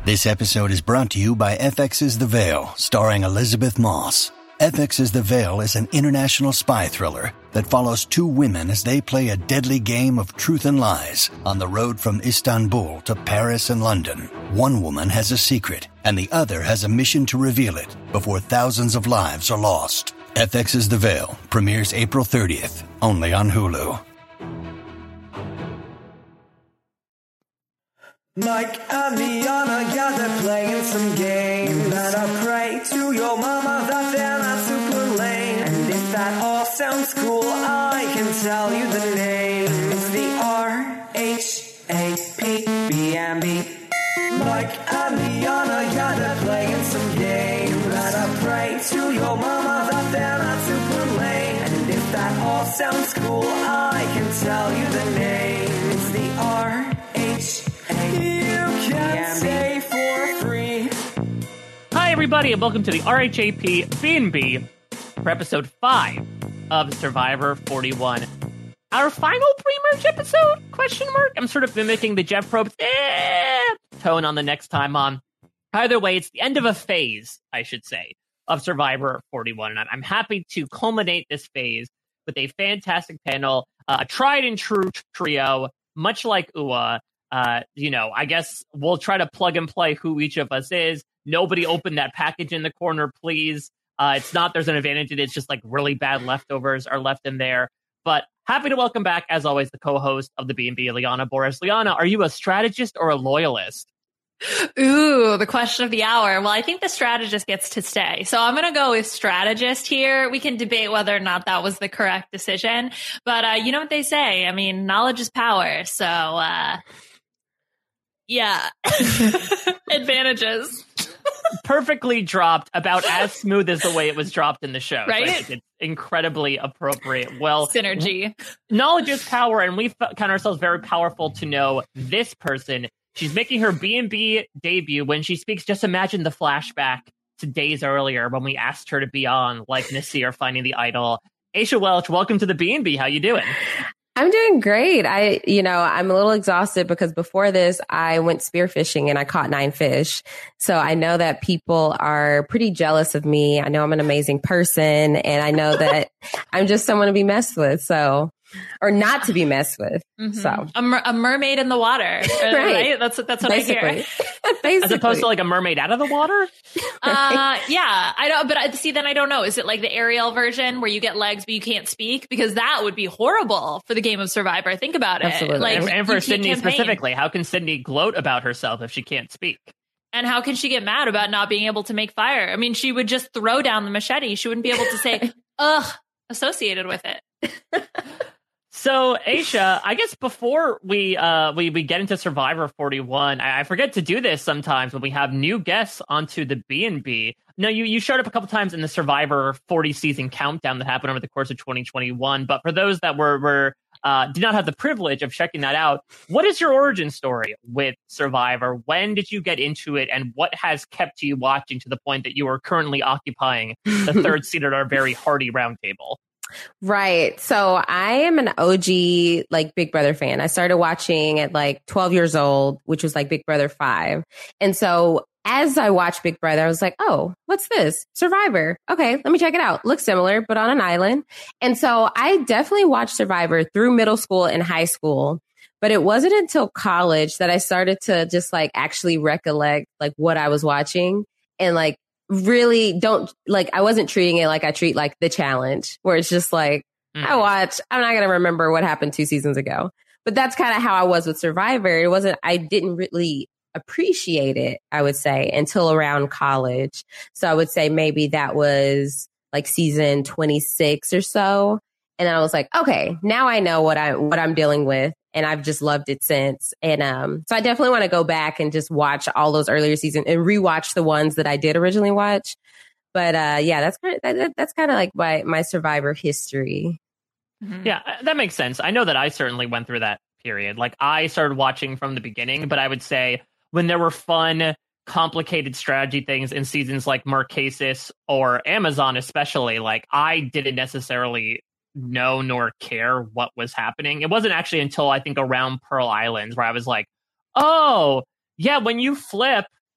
This episode is brought to you by FX's The Veil, starring Elizabeth Moss. FX's The Veil is an international spy thriller that follows two women as they play a deadly game of truth and lies on the road from Istanbul to Paris and London. One woman has a secret, and the other has a mission to reveal it before thousands of lives are lost. FX's The Veil premieres April 30th, only on Hulu. Mike and Liana, yeah, they're playing some games. You better pray to your mama that they're not super lame. And if that all sounds cool, I can tell you the name. It's the RHAPBNB. Mike and Liana, yeah, they're playing some games. You better pray to your mama that they're not super lame. And if that all sounds cool, I can tell you the name. It's the say for free. Hi, everybody, and welcome to the RHAP B&B for episode 5 of Survivor 41. Our final pre-merge episode? Question mark? I'm sort of mimicking the Jeff Probst tone on the next time on. Either way, it's the end of a phase, I should say, of Survivor 41. And I'm happy to culminate this phase with a fantastic panel, a tried and true trio, much like UA. I guess we'll try to plug and play who each of us is. Nobody open that package in the corner, please. It's not there's an advantage in it. It's just like really bad leftovers are left in there. But happy to welcome back, as always, the co-host of the B&B, Liana Boris. Liana, are you a strategist or a loyalist? Ooh, the question of the hour. Well, I think the strategist gets to stay. So I'm going to go with strategist here. We can debate whether or not that was the correct decision. But you know what they say. I mean, knowledge is power. So, yeah. Advantages. Perfectly dropped, about as smooth as the way it was dropped in the show. Right? So it's incredibly appropriate. Well, synergy. Knowledge is power, and we count ourselves very powerful to know this person. She's making her B&B debut. When she speaks, just imagine the flashback to days earlier when we asked her to be on, like Nasir finding the idol. Aisha Welch, welcome to the B&B. How you doing? I'm doing great. I'm a little exhausted because before this, I went spearfishing and I caught 9 fish. So I know that people are pretty jealous of me. I know I'm an amazing person, and I know that I'm just someone to be messed with. So, or not to be messed with. Mm-hmm. So a mermaid in the water, right? That's what Basically. I hear. As opposed to like a mermaid out of the water? Yeah, I don't, but see, then I don't know. Is it like the Ariel version where you get legs, but you can't speak? Because that would be horrible for the game of Survivor. Think about it. Absolutely. Like, and for Sydney specifically, how can Sydney gloat about herself if she can't speak? And how can she get mad about not being able to make fire? I mean, she would just throw down the machete. She wouldn't be able to say, ugh, associated with it. So, Aisha, I guess before we get into Survivor 41, I forget to do this sometimes when we have new guests onto the B&B. No, you showed up a couple times in the Survivor 40 season countdown that happened over the course of 2021. But for those that did not have the privilege of checking that out, what is your origin story with Survivor? When did you get into it, and what has kept you watching to the point that you are currently occupying the third seat at our very hearty roundtable? Right. So I am an OG, like, Big Brother fan. I started watching at like 12 years old, which was like Big Brother 5. And so as I watched Big Brother, I was like, oh, what's this? Survivor. Okay, let me check it out. Looks similar, but on an island. And so I definitely watched Survivor through middle school and high school. But it wasn't until college that I started to just like actually recollect like what I was watching, and like really I wasn't treating it like I treat like The Challenge, where it's just like, I'm not going to remember what happened 2 seasons ago. But that's kind of how I was with Survivor. I didn't really appreciate it, I would say, until around college. So I would say maybe that was like season 26 or so. And then I was like, okay, now I know what I'm dealing with. And I've just loved it since. And so I definitely want to go back and just watch all those earlier seasons and rewatch the ones that I did originally watch. But that's kind of like my Survivor history. Mm-hmm. Yeah, that makes sense. I know that I certainly went through that period. Like, I started watching from the beginning, but I would say when there were fun, complicated strategy things in seasons like Marquesas or Amazon especially, like, I didn't necessarily know nor care what was happening. It wasn't actually until I think around Pearl Islands where I was like, oh, yeah, when you flip,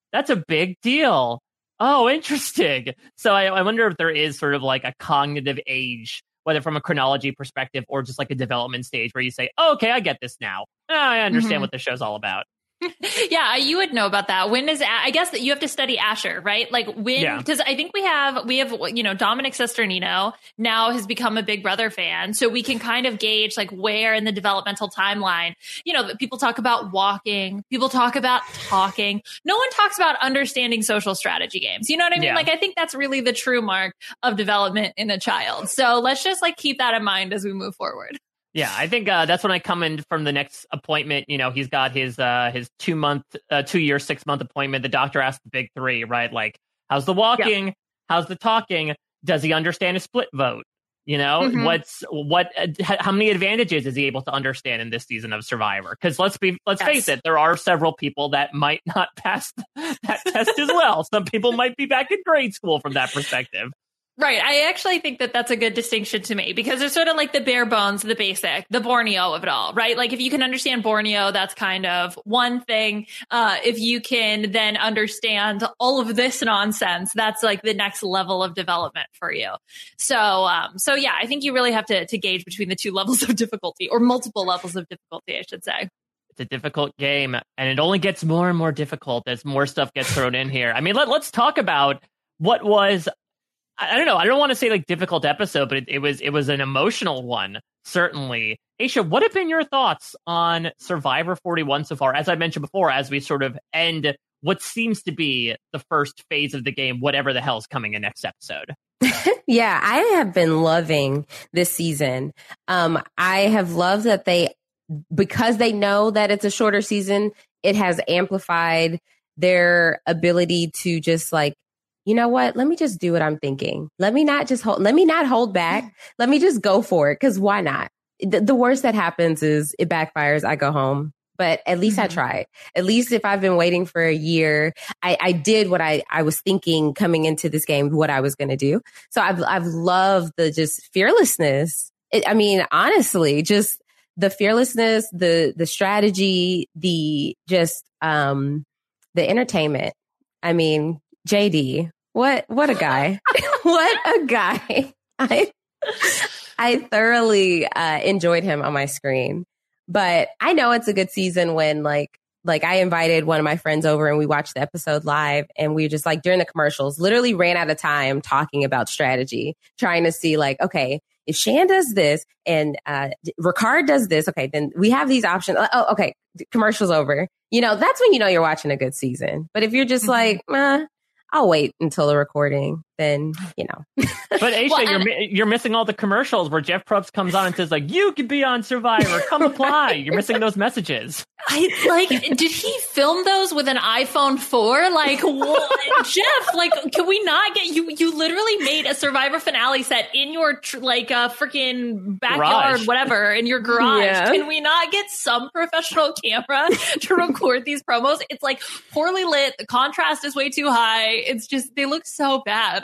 That's a big deal. Oh, interesting. So I wonder if there is sort of like a cognitive age, whether from a chronology perspective or just like a development stage where you say, oh, okay, I get this now. I understand what the show's all about. Yeah, you would know about that. When is I guess that you have to study Asher, right? Like when, because I think we have Dominic Sesternino now has become a Big Brother fan, so we can kind of gauge like where in the developmental timeline. People talk about walking, people talk about talking. No one talks about understanding social strategy games. You know what I mean? Like I think that's really the true mark of development in a child. So let's just like keep that in mind as we move forward. Yeah, I think that's when I come in from the next appointment. He's got his 2 year, 6 month appointment. The doctor asks the big three, right? Like, how's the walking? Yep. How's the talking? Does he understand a split vote? How many advantages is he able to understand in this season of Survivor? Because let's face it, there are several people that might not pass that test as well. Some people might be back in grade school from that perspective. Right. I actually think that that's a good distinction to make because it's sort of like the bare bones, the basic, the Borneo of it all, right? Like if you can understand Borneo, that's kind of one thing. If you can then understand all of this nonsense, that's like the next level of development for you. So yeah, I think you really have to gauge between the two levels of difficulty or multiple levels of difficulty, I should say. It's a difficult game and it only gets more and more difficult as more stuff gets thrown in here. I mean, let's talk about what was, I don't know. I don't want to say like difficult episode, but it was an emotional one, certainly. Aisha, what have been your thoughts on Survivor 41 so far? As I mentioned before, as we sort of end what seems to be the first phase of the game, whatever the hell's coming in next episode. Yeah, I have been loving this season. I have loved that because they know that it's a shorter season, it has amplified their ability to just like, you know what? Let me just do what I'm thinking. Let me not hold back. Let me just go for it. Cause why not? The worst that happens is it backfires. I go home, but at least I tried. At least if I've been waiting for a year, I did what I was thinking coming into this game, what I was going to do. So I've loved the just fearlessness. Honestly, just the fearlessness, the strategy, the entertainment. I mean, JD, what a guy. What a guy. I thoroughly enjoyed him on my screen. But I know it's a good season when like I invited one of my friends over and we watched the episode live and we just like during the commercials literally ran out of time talking about strategy, trying to see like, okay, if Shan does this and Ricard does this, okay, then we have these options. Oh, okay, commercial's over. That's when you're watching a good season. But if you're just like, I'll wait until the recording, then, But Aisha, you're missing all the commercials where Jeff Probst comes on and says, like, you could be on Survivor, come apply. You're missing those messages. Did he film those with an iPhone 4? Like, what? Jeff, like, can we not get you literally made a Survivor finale set in your freaking backyard, garage. Whatever, in your garage. Yeah. Can we not get some professional camera to record these promos? It's like poorly lit. The contrast is way too high. It's just, they look so bad.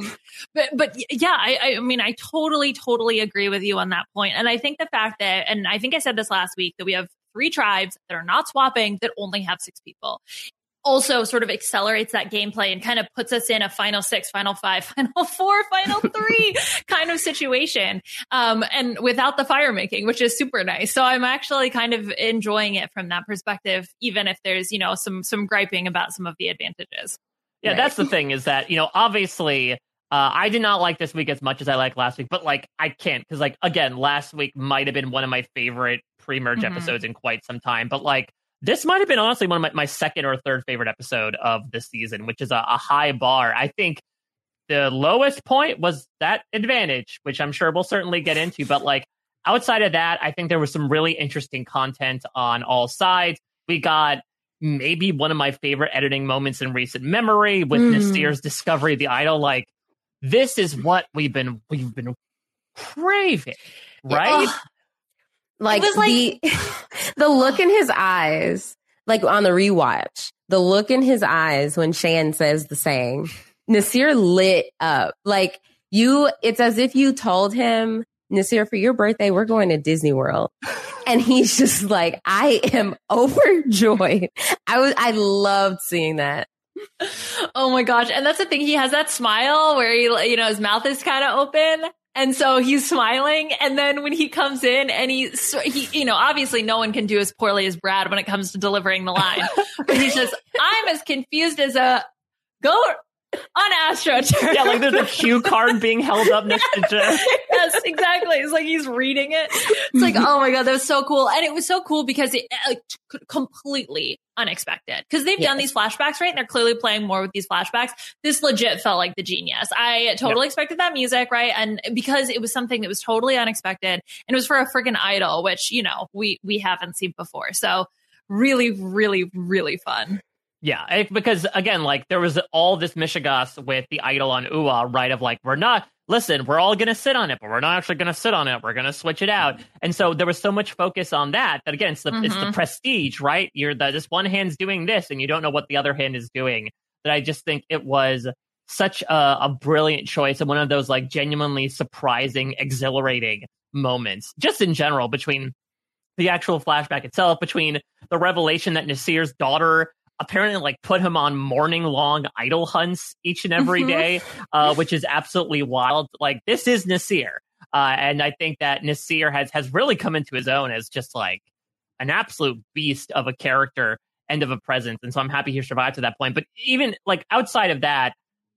But yeah, I totally agree with you on that point. And I think the fact that, and I think I said this last week, that we have 3 tribes that are not swapping, that only have 6 people, also sort of accelerates that gameplay and kind of puts us in a final 6, final 5, final 4, final 3 kind of situation. And without the fire making, which is super nice. So I'm actually kind of enjoying it from that perspective, even if there's, some griping about some of the advantages. Yeah, right. That's the thing is that, obviously, I did not like this week as much as I liked last week, but like I can't because like, again, last week might have been one of my favorite pre-merge episodes in quite some time. But like this might have been honestly one of my second or third favorite episode of the season, which is a high bar. I think the lowest point was that advantage, which I'm sure we'll certainly get into. But like outside of that, I think there was some really interesting content on all sides. We got maybe one of my favorite editing moments in recent memory with Nasir's discovery of the idol. Like, this is what we've been craving, right? Like the look in his eyes, like on the rewatch, the look in his eyes when Shan says the saying, Nasir lit up. Like it's as if you told him, Nasir, for your birthday, we're going to Disney World. And he's just like, I am overjoyed. I loved seeing that. Oh my gosh. And that's the thing. He has that smile where his mouth is kind of open. And so he's smiling. And then when he comes in and he, obviously no one can do as poorly as Brad when it comes to delivering the line, but he's just, I'm as confused as a goat on AstroTurf. Yeah, like there's a cue card being held up next to Jeff. Yes, exactly. It's like he's reading it. It's like, oh my God, that was so cool. And it was so cool because it completely unexpected. Because they've done these flashbacks, right? And they're clearly playing more with these flashbacks. This legit felt like the genius. I totally expected that music, right? And because it was something that was totally unexpected, and it was for a freaking idol, which, we haven't seen before. So really, really, really fun. Yeah, because again, like there was all this mishigas with the idol on UA, right? Of like, we're all going to sit on it, but we're not actually going to sit on it. We're going to switch it out. And so there was so much focus on that again, it's the prestige, right? This one hand's doing this and you don't know what the other hand is doing. That I just think it was such a brilliant choice and one of those like genuinely surprising, exhilarating moments, just in general, between the actual flashback itself, between the revelation that Nasir's daughter apparently like put him on morning long idol hunts each and every day, which is absolutely wild. Like this is Nasir. And I think that Nasir has really come into his own as just like an absolute beast of a character and of a presence. And so I'm happy he survived to that point. But even like outside of that,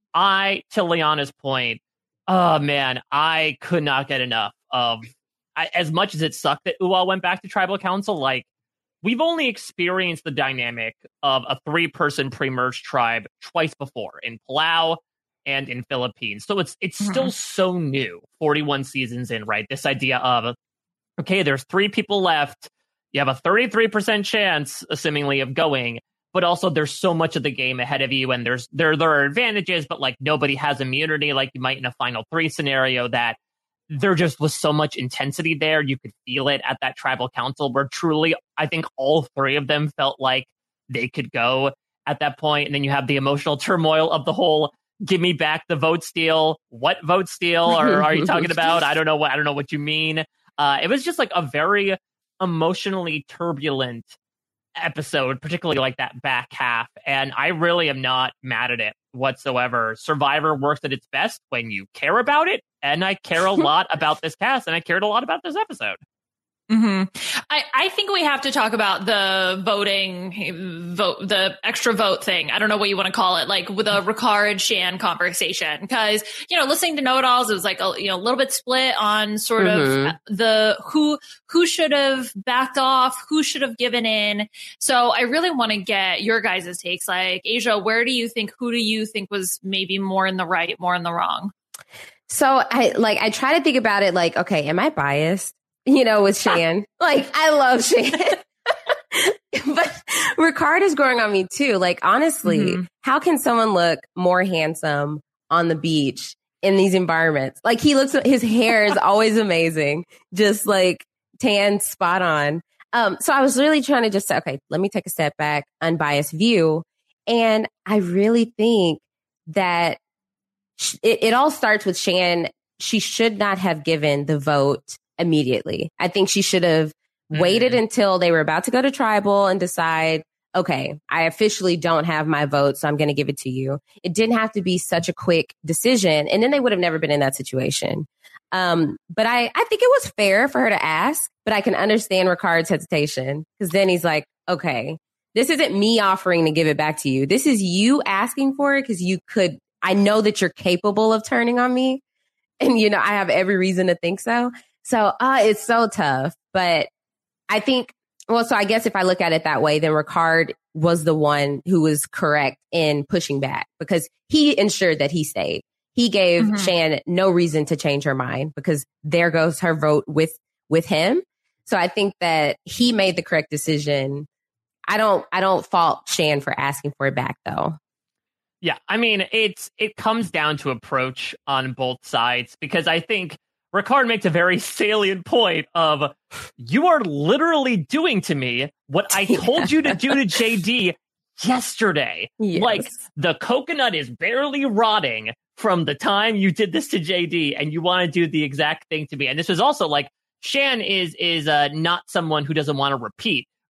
to Liana's point, oh man, I could not get enough of, as much as it sucked that UA went back to tribal council, like, we've only experienced the dynamic of a 3-person pre-merge tribe twice before, in Palau and in Philippines. So it's still so new, 41 seasons in, right? This idea of, okay, there's 3 people left. You have a 33% chance, seemingly, of going, but also there's so much of the game ahead of you, and there are advantages, but like nobody has immunity like you might in a Final 3 scenario, that there just was so much intensity there. You could feel it at that tribal council where truly, I think all 3 of them felt like they could go at that point. And then you have the emotional turmoil of the whole, give me back the vote steal. What vote steal are you talking about? I don't know what you mean. It was just like a very emotionally turbulent episode, particularly like that back half. And I really am not mad at it whatsoever. Survivor works at its best when you care about it. And I care a lot about this cast, and I cared a lot about this episode. I think we have to talk about the the extra vote thing. I don't know what you want to call it, like with a Ricard Shan conversation. Because, listening to Know-It-Alls, it was like a little bit split on sort of the who should have backed off, who should have given in. So I really want to get your guys' takes. Like, Asia, who do you think was maybe more in the right, more in the wrong? So I try to think about it like, okay, am I biased? With Shan. Like, I love Shan. But Ricard is growing on me too. Like, honestly, how can someone look more handsome on the beach in these environments? Like, his hair is always amazing. Just like tan, spot on. So I was really trying to just say, okay, let me take a step back, unbiased view. And I really think that it all starts with Shan. She should not have given the vote immediately. I think she should have waited until they were about to go to tribal and decide, okay, I officially don't have my vote, so I'm going to give it to you. It didn't have to be such a quick decision. And then they would have never been in that situation. But I think it was fair for her to ask, but I can understand Ricard's hesitation, because then he's like, okay, this isn't me offering to give it back to you. This is you asking for it because I know that you're capable of turning on me. And, I have every reason to think so. So it's so tough. But I think, so I guess if I look at it that way, then Ricard was the one who was correct in pushing back, because he ensured that he stayed. He gave Shan no reason to change her mind, because there goes her vote with him. So I think that he made the correct decision. I don't fault Shan for asking for it back, though. Yeah, I mean, it comes down to approach on both sides, because I think Ricard makes a very salient point of, you are literally doing to me what I told you to do to JD yesterday. Yes. Like, the coconut is barely rotting from the time you did this to JD, and you want to do the exact thing to me. And this was also like, Shan is not someone who doesn't want to repeat,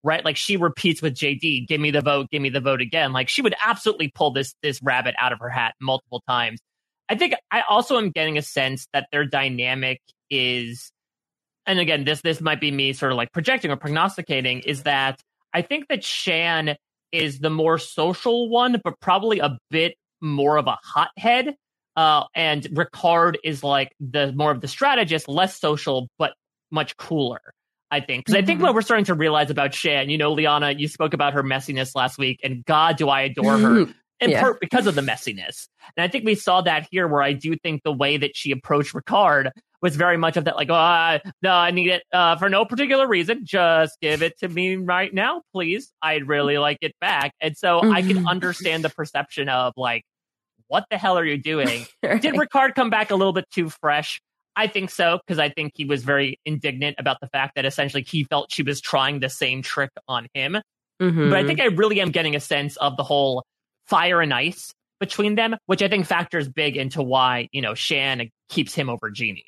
right? Like she repeats with JD, give me the vote again. Like she would absolutely pull this rabbit out of her hat multiple times. I think I also am getting a sense that their dynamic is, and again, this might be me sort of like projecting or prognosticating, is that I think that Shan is the more social one, but probably a bit more of a hothead. And Ricard is like the more of the strategist, less social, but much cooler, I think. Because I think what we're starting to realize about Shan, Liana, you spoke about her messiness last week, and God, do I adore her. In part because of the messiness. And I think we saw that here, where I do think the way that she approached Ricard was very much of that, like, no, I need it for no particular reason. Just give it to me right now, please. I'd really like it back. And so I can understand the perception of, like, what the hell are you doing? Right. Did Ricard come back a little bit too fresh? I think so, because I think he was very indignant about the fact that essentially he felt she was trying the same trick on him. But I think I really am getting a sense of the whole fire and ice between them, which I think factors big into why, Shan keeps him over Jeannie.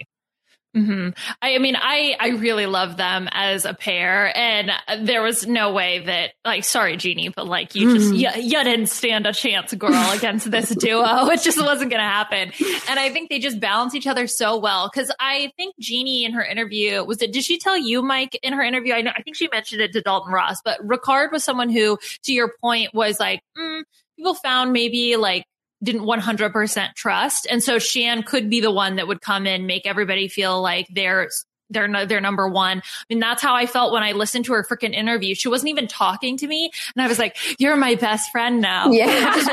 I mean, I really love them as a pair, and there was no way that, like, sorry, Jeannie, but like you didn't stand a chance, girl, against this duo. It just wasn't going to happen. And I think they just balance each other so well, because I think Jeannie in her interview, did she tell you, Mike, in her interview? I think she mentioned it to Dalton Ross, but Ricard was someone who, to your point, was like, people found maybe like didn't 100% trust. And so Shan could be the one that would come in, make everybody feel like they're number one. I mean, that's how I felt when I listened to her freaking interview. She wasn't even talking to me. And I was like, you're my best friend now. Yeah.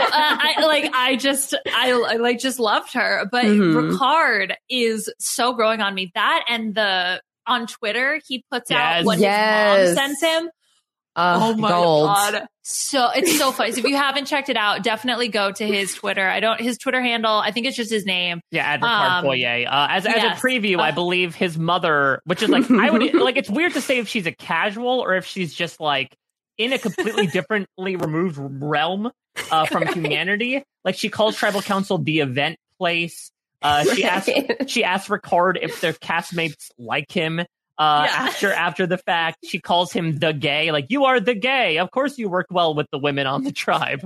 I just loved her. But Ricard is so growing on me. That and on Twitter, he puts out what his mom sends him. Oh my God. So it's so funny. So if you haven't checked it out, definitely go to his Twitter. His Twitter handle, I think it's just his name. Yeah, Ricard Boyer. As a preview, I believe his mother, which is like, I would like, it's weird to say if she's a casual or if she's just like in a completely differently removed realm from humanity. Like she calls Tribal Council the event place. She asked Ricard if their castmates like him. After the fact, she calls him the gay, like, you are the gay. Of course you work well with the women on the tribe.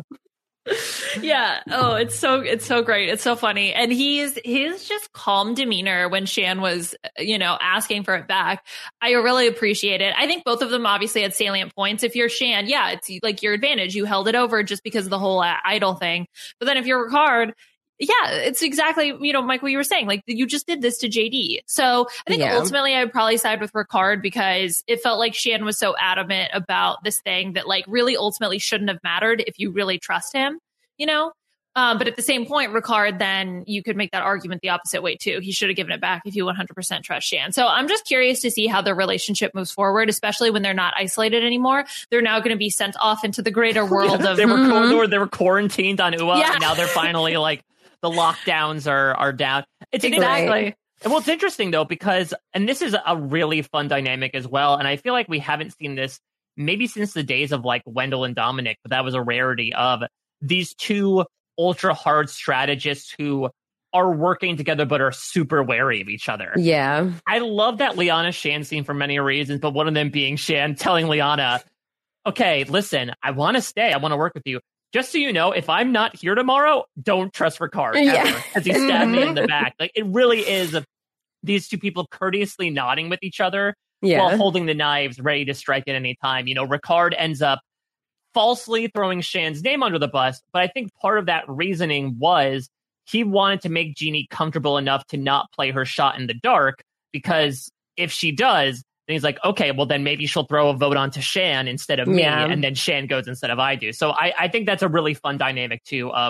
Yeah. Oh, it's so great. It's so funny. And his just calm demeanor when Shan was, asking for it back, I really appreciate it. I think both of them obviously had salient points. If you're Shan, it's like your advantage. You held it over just because of the whole idol thing. But then if you're Ricard, it's exactly, Mike, what you were saying, like you just did this to JD. So I think ultimately I would probably side with Ricard, because it felt like Shan was so adamant about this thing that like really ultimately shouldn't have mattered if you really trust him, but at the same point, Ricard, then you could make that argument the opposite way too. He should have given it back if you 100% trust Shan. So I'm just curious to see how their relationship moves forward, especially when they're not isolated anymore. They're now going to be sent off into the greater world of... They were quarantined on Ua, and now they're finally like... The lockdowns are down. It's exactly. And well, it's interesting though, because, and this is a really fun dynamic as well. And I feel like we haven't seen this maybe since the days of like Wendell and Dominic, but that was a rarity of these two ultra hard strategists who are working together, but are super wary of each other. Yeah. I love that Liana Shan scene for many reasons, but one of them being Shan telling Liana, okay, listen, I want to stay. I want to work with you. Just so you know, if I'm not here tomorrow, don't trust Ricard ever, as he stabbed me in the back. Like, it really is these two people courteously nodding with each other while holding the knives ready to strike at any time. Ricard ends up falsely throwing Shan's name under the bus, but I think part of that reasoning was he wanted to make Jeannie comfortable enough to not play her shot in the dark, because if she does, then he's like, okay, well, then maybe she'll throw a vote onto Shan instead of me, and then Shan goes instead of I do. So I think that's a really fun dynamic, too, of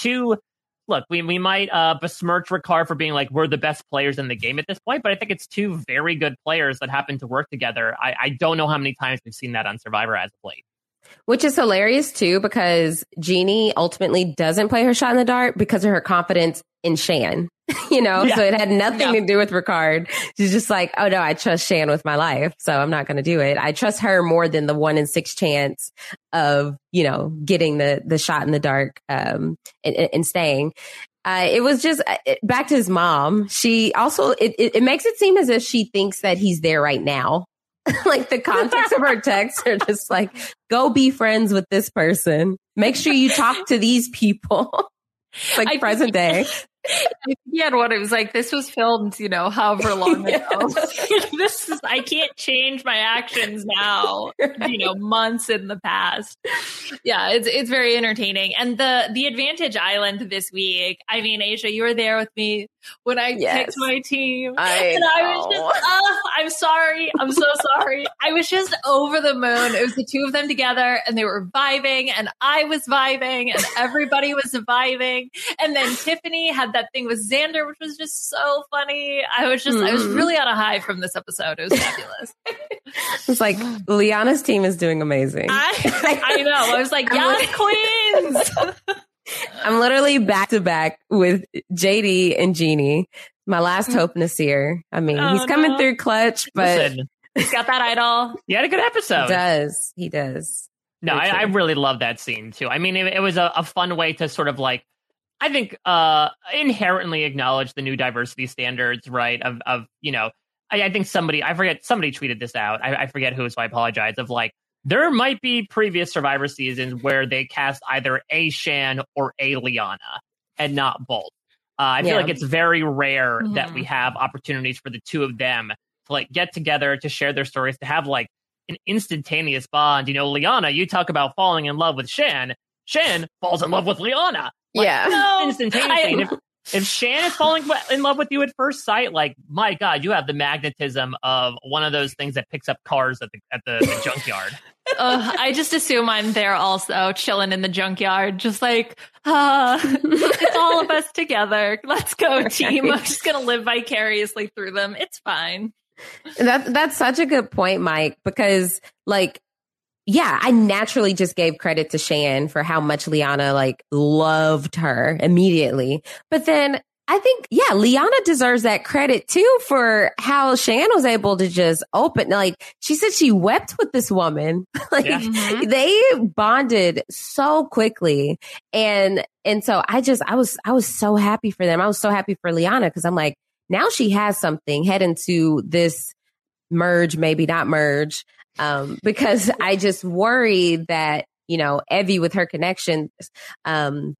look, we might besmirch Ricard for being like, we're the best players in the game at this point, but I think it's two very good players that happen to work together. I don't know how many times we've seen that on Survivor as of late. Which is hilarious, too, because Jeannie ultimately doesn't play her shot in the dark because of her confidence in Shan, so it had nothing to do with Ricard. She's just like, oh, no, I trust Shan with my life, so I'm not going to do it. I trust her more than the 1 in 6 chance of, getting the shot in the dark and staying. It was just back to his mom. She also, it makes it seem as if she thinks that he's there right now. Like the context of her texts are just like, go be friends with this person. Make sure you talk to these people. Like present day. He had one. It was like, this was filmed, however long ago. I can't change my actions now, months in the past. Yeah, it's very entertaining. And the Advantage Island this week, I mean, Asia, you were there with me when I picked my team. I was just, I'm sorry. I'm so sorry. I was just over the moon. It was the two of them together and they were vibing and I was vibing and everybody was vibing. And then Tiffany had that thing with Xander, which was just so funny. I was really on a high from this episode. It was fabulous. It's like Liana's team is doing amazing. I know. I was like, yes, queens. I'm literally back to back with JD and Jeannie. My last hope, Nasir. I mean, he's coming through clutch, but he's got that idol. You had a good episode. He does. No, I really love that scene too. I mean, it was a fun way to sort of like, I think, inherently acknowledge the new diversity standards, right? Of I think somebody tweeted this out. I forget who, so I apologize. Of like, there might be previous Survivor seasons where they cast either a Shan or a Liana and not both. I feel like it's very rare that we have opportunities for the two of them to like get together, to share their stories, to have like an instantaneous bond. Liana, you talk about falling in love with Shan. Shan falls in love with Liana. Instantaneously. If Shan is falling in love with you at first sight, like, my God, you have the magnetism of one of those things that picks up cars at the junkyard. I just assume I'm there also, chilling in the junkyard, just like, it's all of us together. Let's go, team. I'm just going to live vicariously through them. It's fine. That's such a good point, Mike, because like, yeah, I naturally just gave credit to Shan for how much Liana like loved her immediately. But then I think, Liana deserves that credit too for how Shan was able to just open. Like she said, she wept with this woman. They bonded so quickly. And so I was so happy for them. I was so happy for Liana because I'm like, now she has something heading to this merge, maybe not merge. Because I just worry that, Evie with her connections, that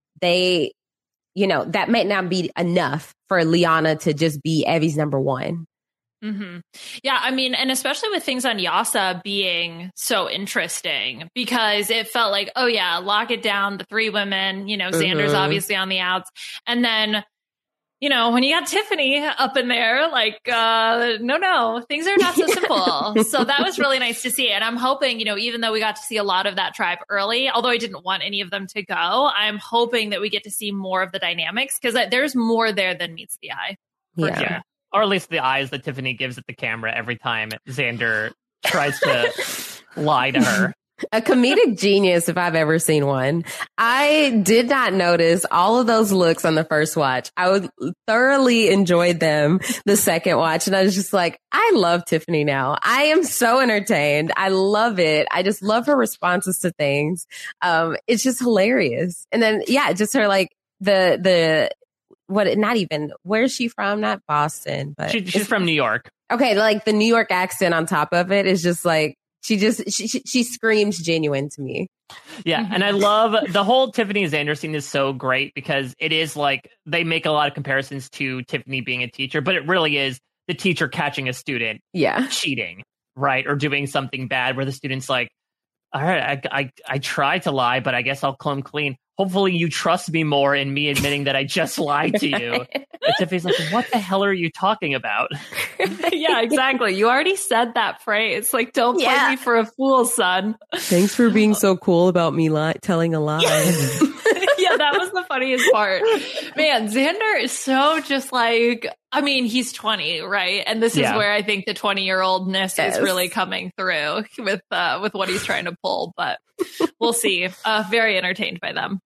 may not be enough for Liana to just be Evie's number one. Mm-hmm. Yeah, I mean, and especially with things on Yasa being so interesting because it felt like, oh yeah, lock it down, the three women, Xander's obviously on the outs. And then, when you got Tiffany up in there, like, no, things are not so simple. So that was really nice to see. And I'm hoping, even though we got to see a lot of that tribe early, although I didn't want any of them to go, I'm hoping that we get to see more of the dynamics because there's more there than meets the eye. Yeah. Or at least the eyes that Tiffany gives at the camera every time Xander tries to lie to her. A comedic genius, if I've ever seen one. I did not notice all of those looks on the first watch. I thoroughly enjoyed them the second watch. And I was just like, I love Tiffany now. I am so entertained. I love it. I just love her responses to things. It's just hilarious. And then, just her like where is she from? Not Boston, but she's from New York. Okay. Like the New York accent on top of it is just like, she screams genuine to me. Yeah, and I love the whole Tiffany and Xander scene is so great because it is like they make a lot of comparisons to Tiffany being a teacher, but it really is the teacher catching a student cheating, right? Or doing something bad where the student's like, all right, I tried to lie, but I guess I'll come clean. Hopefully you trust me more in me admitting that I just lied to you. And Tiffany's like, what the hell are you talking about? Yeah, exactly. You already said that phrase. Like, don't play me for a fool, son. Thanks for being so cool about me telling a lie. Yeah, that was the funniest part. Man, Xander is so just like, I mean, he's 20, right? And this is where I think the 20-year-oldness is really coming through with what he's trying to pull. But we'll see. Very entertained by them.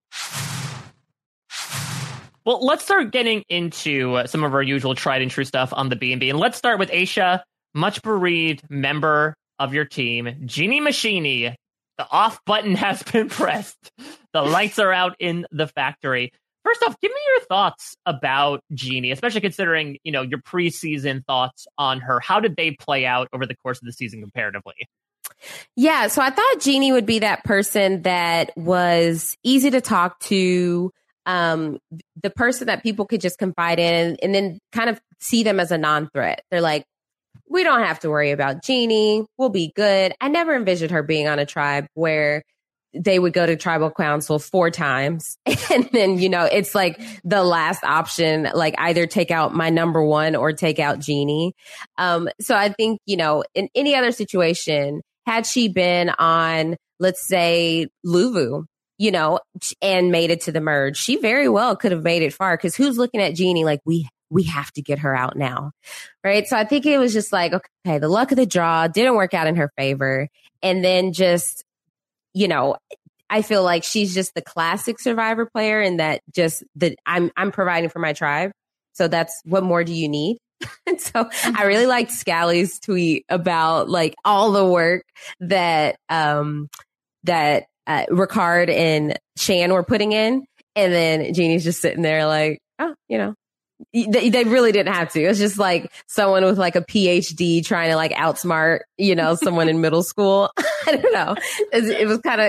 Well, let's start getting into some of our usual tried and true stuff on the B&B. And let's start with Aisha, much bereaved member of your team, Jeannie Machini. The off button has been pressed. The lights are out in the factory. first off, give me your thoughts about Jeannie, especially considering, your preseason thoughts on her. How did they play out over the course of the season comparatively? Yeah, so I thought Jeannie would be that person that was easy to talk to, the person that people could just confide in and then kind of see them as a non-threat. They're like, we don't have to worry about Jeannie. We'll be good. I never envisioned her being on a tribe where they would go to tribal council 4 times. And then, it's like the last option, like either take out my number one or take out Jeannie. So I think, in any other situation, had she been on, let's say, Luvu, and made it to the merge, she very well could have made it far, because who's looking at Jeannie like we have to get her out now. Right. So I think it was just like, okay, the luck of the draw didn't work out in her favor. And then just, I feel like she's just the classic Survivor player, and that just that I'm providing for my tribe. So that's, what more do you need? And so I really liked Scally's tweet about like all the work that Ricard and Shan were putting in. And then Jeannie's just sitting there like, oh, they really didn't have to. It was just like someone with like a PhD trying to like outsmart, someone in middle school. I don't know. It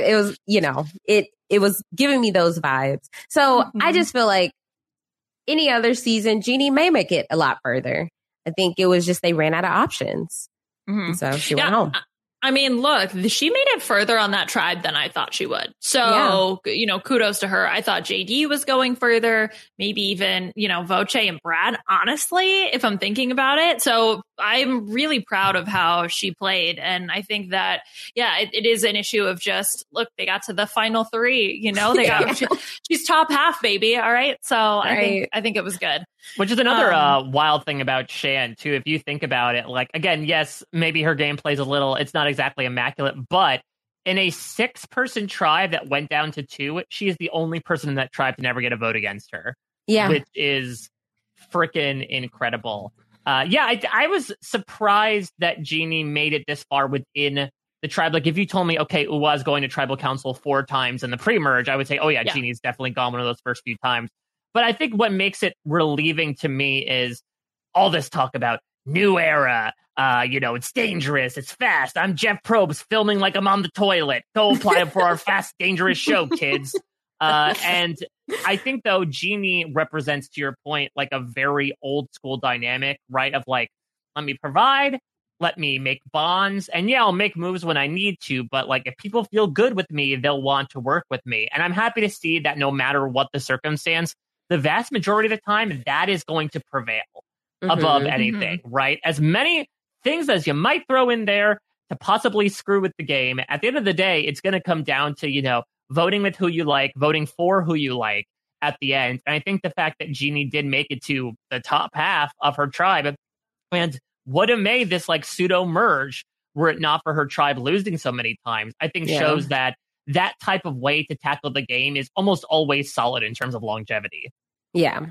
was giving me those vibes. So I just feel like any other season, Jeannie may make it a lot further. I think it was just they ran out of options. So she went home. I mean, look, she made it further on that tribe than I thought she would. So, kudos to her. I thought JD was going further, maybe even, Voce and Brad, honestly, if I'm thinking about it. So I'm really proud of how she played. And I think that, it is an issue of just, look, they got to the final 3, they got, she's top half, baby. All right. So I think it was good. Which is another wild thing about Shan, too. If you think about it, like, again, yes, maybe her game plays it's not exactly immaculate, but in a 6-person tribe that went down to 2, she is the only person in that tribe to never get a vote against her. Yeah. Which is freaking incredible. I was surprised that Jeannie made it this far within the tribe. Like, if you told me, okay, Uwa is going to tribal council 4 times in the pre-merge, I would say, Jeannie's definitely gone one of those first few times. But I think what makes it relieving to me is all this talk about new era. It's dangerous. It's fast. I'm Jeff Probst filming like I'm on the toilet. Go apply for our fast, dangerous show, kids. And I think, though, Jeannie represents, to your point, like a very old school dynamic, right? Of like, let me provide, let me make bonds, and I'll make moves when I need to. But like, if people feel good with me, they'll want to work with me. And I'm happy to see that no matter what the circumstance, the vast majority of the time, that is going to prevail above anything, right? As many things as you might throw in there to possibly screw with the game, at the end of the day, it's going to come down to, voting with who you like, voting for who you like at the end. And I think the fact that Jeannie did make it to the top half of her tribe and would have made this like pseudo merge were it not for her tribe losing so many times, I think shows that type of way to tackle the game is almost always solid in terms of longevity. Yeah.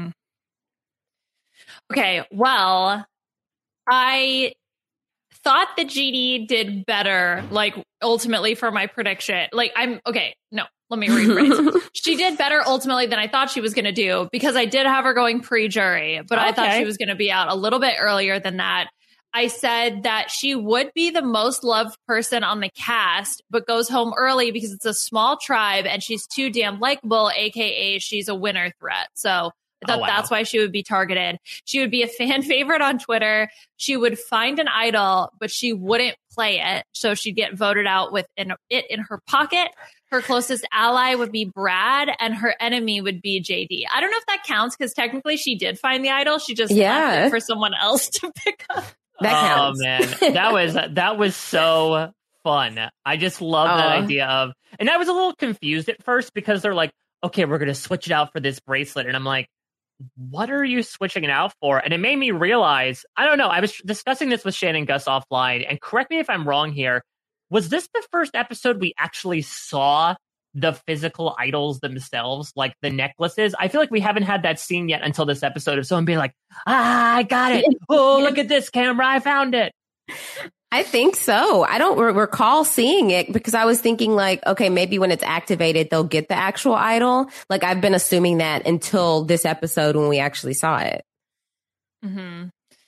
Okay, well, I thought that Jeannie did better, like, ultimately for my prediction. Let me rephrase. She did better ultimately than I thought she was going to do, because I did have her going pre-jury, but I thought she was going to be out a little bit earlier than that. I said that she would be the most loved person on the cast, but goes home early because it's a small tribe and she's too damn likable, aka she's a winner threat. So I thought that's why she would be targeted. She would be a fan favorite on Twitter. She would find an idol, but she wouldn't play it. So she'd get voted out with it in her pocket. Her closest ally would be Brad, and her enemy would be JD. I don't know if that counts, because technically she did find the idol. She just left it for someone else to pick up. That counts. Oh man, that was so fun. I just love that idea of, and I was a little confused at first because they're like, okay, we're going to switch it out for this bracelet. And I'm like, what are you switching it out for? And it made me realize, I don't know, I was discussing this with Shannon Gus offline, and correct me if I'm wrong here. Was this the first episode we actually saw the physical idols themselves, like the necklaces? I feel like we haven't had that scene yet until this episode of someone being like, I got it. Oh, look at this camera. I found it. I think so. I don't recall seeing it because I was thinking like, okay, maybe when it's activated, they'll get the actual idol. Like I've been assuming that until this episode when we actually saw it. Mm-hmm.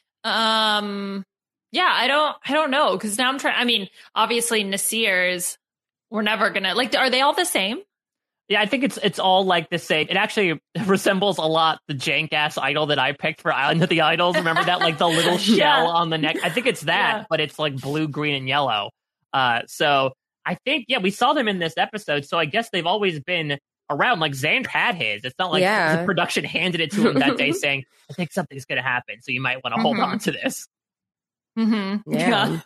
Yeah, I don't know. Because now I'm trying, I mean, obviously Nasir's, we're never going to, like, are they all the same? Yeah, I think it's all like the same. It actually resembles a lot the jank-ass idol that I picked for Island of the Idols. Remember that? Like the little shell on the neck? I think it's that, but it's like blue, green, and yellow. So I think, we saw them in this episode, so I guess they've always been around. Like Xander had his. It's not like the production handed it to him that day saying, I think something's going to happen, so you might want to hold on to this. Mm-hmm. Yeah.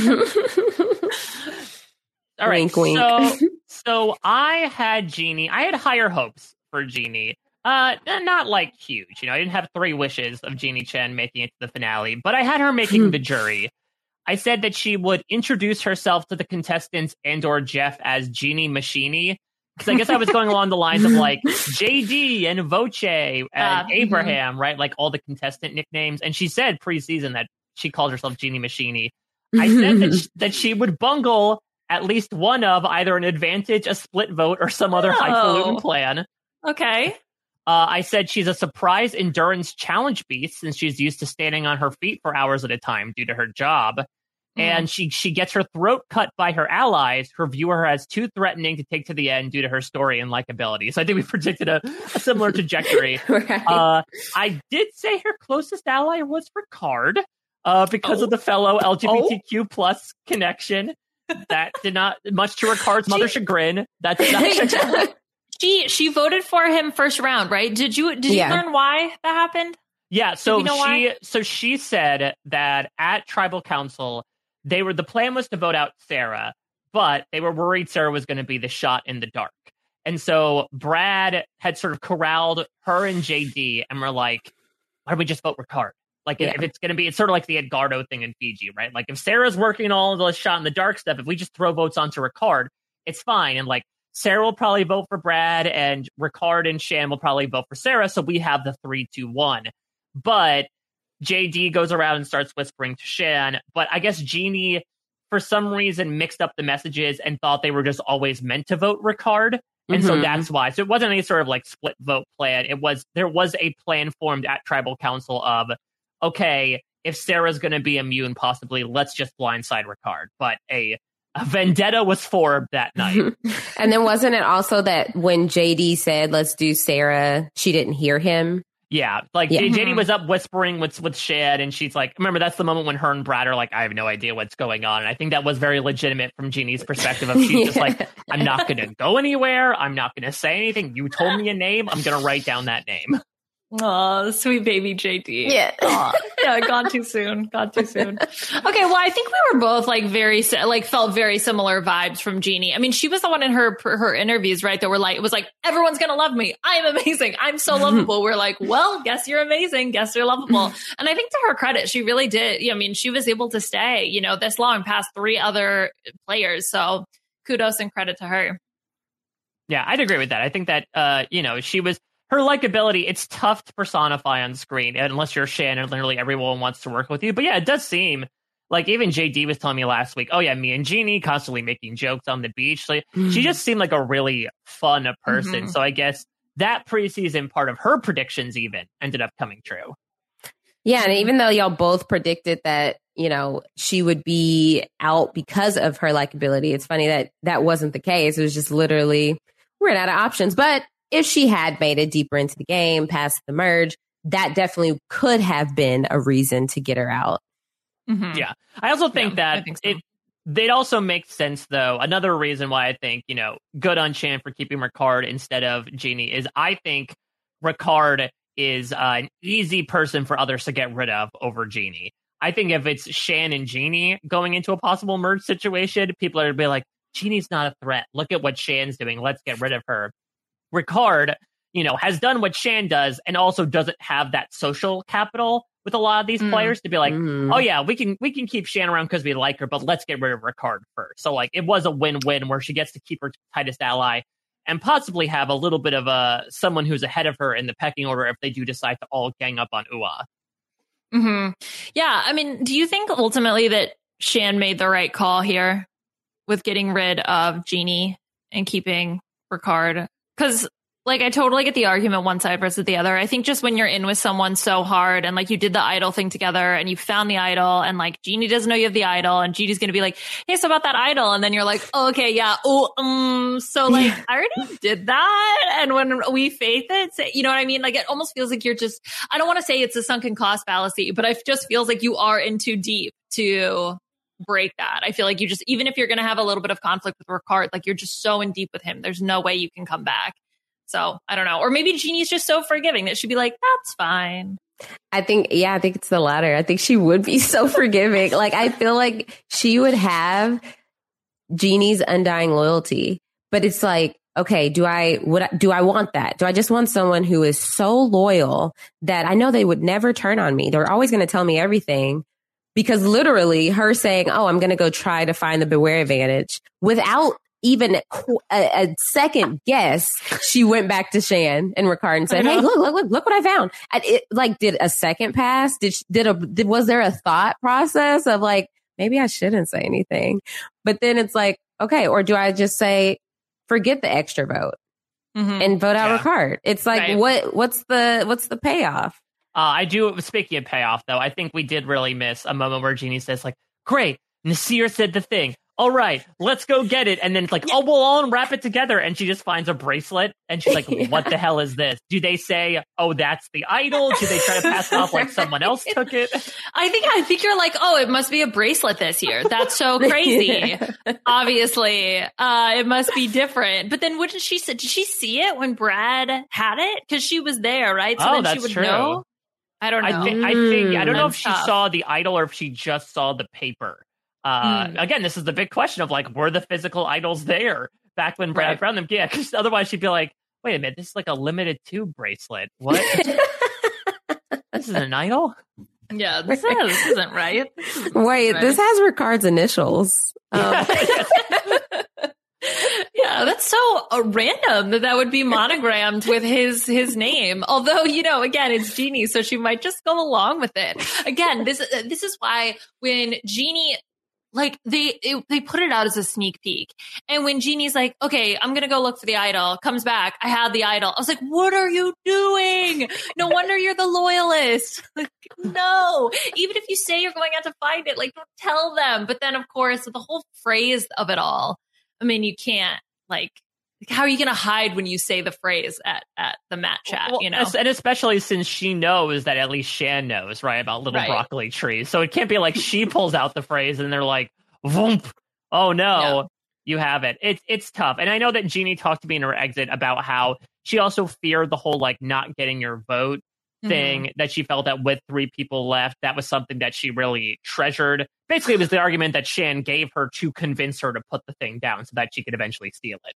All right, wink, wink. So I had Jeannie. I had higher hopes for Jeannie. Not like huge. I didn't have 3 wishes of Jeannie Chen making it to the finale, but I had her making the jury. I said that she would introduce herself to the contestants and/or Jeff as Jeannie Machini, because I guess I was going along the lines of like JD and Voce and Abraham, right? Like all the contestant nicknames. And she said preseason that she called herself Jeannie Machini. I said that she would bungle at least one of either an advantage, a split vote, or some other highfalutin plan. Okay. I said she's a surprise endurance challenge beast since she's used to standing on her feet for hours at a time due to her job. And she gets her throat cut by her allies, who view her as too threatening to take to the end due to her story and likability. So I think we predicted a similar trajectory. Right. I did say her closest ally was Ricard because of the fellow LGBTQ plus connection. That did not, much to Ricard's mother's chagrin. That did not She voted for him first round, right? Did you learn why that happened? Yeah, so she said that at Tribal Council, the plan was to vote out Sarah, but they were worried Sarah was going to be the shot in the dark. And so Brad had sort of corralled her and JD and were like, why don't we just vote Ricard? Like, if it's going to be, it's sort of like the Edgardo thing in Fiji, right? Like, if Sarah's working all the shot in the dark stuff, if we just throw votes onto Ricard, it's fine. And, like, Sarah will probably vote for Brad, and Ricard and Shan will probably vote for Sarah, so we have the 3-2-1. But JD goes around and starts whispering to Shan, but I guess Jeannie, for some reason, mixed up the messages and thought they were just always meant to vote Ricard. And so that's why. So it wasn't any sort of, like, split vote plan. There was a plan formed at Tribal Council of, okay, if Sarah's going to be immune, possibly, let's just blindside Ricard. But a vendetta was formed that night. And then wasn't it also that when JD said, let's do Sarah, she didn't hear him? Yeah, like JD was up whispering with Shad, and she's like, remember, that's the moment when her and Brad are like, I have no idea what's going on. And I think that was very legitimate from Jeannie's perspective of she's just like, I'm not going to go anywhere. I'm not going to say anything. You told me a name. I'm going to write down that name. Oh, sweet baby JD. Yeah. Yeah, gone too soon. Okay, well, I think we were both like felt very similar vibes from Jeannie. I mean, she was the one in her interviews, right? That were like, it was like, everyone's going to love me. I am amazing. I'm so lovable. We're like, well, guess you're amazing. Guess you're lovable. And I think to her credit, she really did. I mean, she was able to stay, this long past 3 other players. So kudos and credit to her. Yeah, I'd agree with that. I think that, she was, her likability, it's tough to personify on screen unless you're Shan and literally everyone wants to work with you. But yeah, it does seem like even JD was telling me last week, oh yeah, me and Jeannie constantly making jokes on the beach. So she just seemed like a really fun person. So I guess that preseason part of her predictions even ended up coming true. Yeah, and even though y'all both predicted that, she would be out because of her likability, it's funny that that wasn't the case. It was just literally, we're out of options. But if she had made it deeper into the game, past the merge, that definitely could have been a reason to get her out. Yeah. I also think that they'd also make sense, though. Another reason why I think, good on Shan for keeping Ricard instead of Jeannie is I think Ricard is an easy person for others to get rid of over Jeannie. I think if it's Shan and Jeannie going into a possible merge situation, people are going to be like, Jeannie's not a threat. Look at what Shan's doing. Let's get rid of her. Ricard, has done what Shan does and also doesn't have that social capital with a lot of these players to be like, oh yeah, we can keep Shan around because we like her, but let's get rid of Ricard first. So like it was a win-win where she gets to keep her tightest ally and possibly have a little bit of someone who's ahead of her in the pecking order if they do decide to all gang up on Ua. Yeah, I mean, do you think ultimately that Shan made the right call here with getting rid of Jeannie and keeping Ricard. Because, like, I totally get the argument one side versus the other. I think just when you're in with someone so hard and, like, you did the idol thing together and you found the idol and, like, Jeannie doesn't know you have the idol and Jeannie's going to be like, hey, so about that idol. And then you're like, oh, okay, yeah. Oh, so, like, I already did that. And when we faith it, you know what I mean? Like, it almost feels like you're just, I don't want to say it's a sunken cost fallacy, but it just feels like you are in too deep to break that. I feel like you just, even if you're going to have a little bit of conflict with Ricard, like, you're just so in deep with him. There's no way you can come back. So I don't know. Or maybe Jeannie's just so forgiving that she'd be like, that's fine. I think it's the latter. I think she would be so forgiving. Like, I feel like she would have Jeannie's undying loyalty, but it's like, okay, do I want that? Do I just want someone who is so loyal that I know they would never turn on me? They're always going to tell me everything, because literally her saying, oh, I'm going to go try to find the Beware advantage without even a second guess, she went back to Shan and Ricard and said, hey, look what I found. And it, like, did a second pass? Was there a thought process of like, maybe I shouldn't say anything? But then it's like, okay, or do I just say, forget the extra vote and vote out Ricard? It's like, what's the payoff? I do. Speaking of payoff, though, I think we did really miss a moment where Jeannie says, like, great, Nasir said the thing. All right, let's go get it. And then it's like, oh, we'll all unwrap it together. And she just finds a bracelet and she's like, what the hell is this? Do they say, oh, that's the idol? Do they try to pass it off like someone else took it? I think you're like, oh, it must be a bracelet this year. That's so crazy. Obviously, it must be different. But then what did she say? Did she see it when Brad had it? Because she was there, right? So then that's she would true. know. I don't know. I don't know if she saw the idol or if she just saw the paper. Again, this is the big question of like, were the physical idols there back when Brad found them? Yeah, because otherwise she'd be like, wait a minute, this is like a limited 2 bracelet. What? This is an idol? Yeah, this isn't right. Wait, this has Ricard's initials. Yeah, that's so random that would be monogrammed with his name. Although, you know, again, it's Jeannie, so she might just go along with it. Again, this is why when Jeannie, like, they put it out as a sneak peek. And when Jeannie's like, okay, I'm going to go look for the idol, comes back, I had the idol. I was like, what are you doing? No wonder you're the loyalist. Like, no, even if you say you're going out to find it, like, don't tell them. But then, of course, the whole phrase of it all, I mean, you can't, like, how are you going to hide when you say the phrase at the Matt chat, well, you know? And especially since she knows that at least Shan knows, right, about little broccoli trees. So it can't be like she pulls out the phrase and they're like, voomp, oh no, you have it. It's tough. And I know that Jeannie talked to me in her exit about how she also feared the whole, like, not getting your vote thing, that she felt that with 3 people left, that was something that she really treasured. Basically, it was the argument that Shan gave her to convince her to put the thing down so that she could eventually steal it.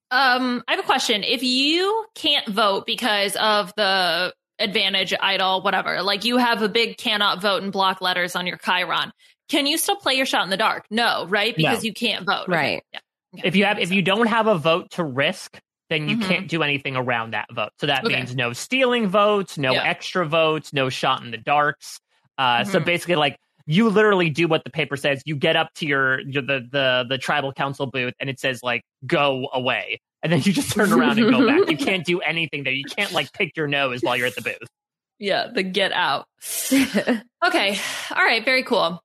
I have a question. If you can't vote because of the advantage idol, whatever, like you have a big cannot vote in block letters on your Chiron, can you still play your shot in the dark? No, right? Because you can't vote. Right. Okay. Yeah. Okay. If you don't have a vote to risk, then you can't do anything around that vote. So that means no stealing votes, no extra votes, no shot in the darks. So basically, like, you literally do what the paper says. You get up to the tribal council booth and it says, like, go away. And then you just turn around and go back. You can't do anything there. You can't, like, pick your nose while you're at the booth. Yeah, the get out. Okay. All right. Very cool.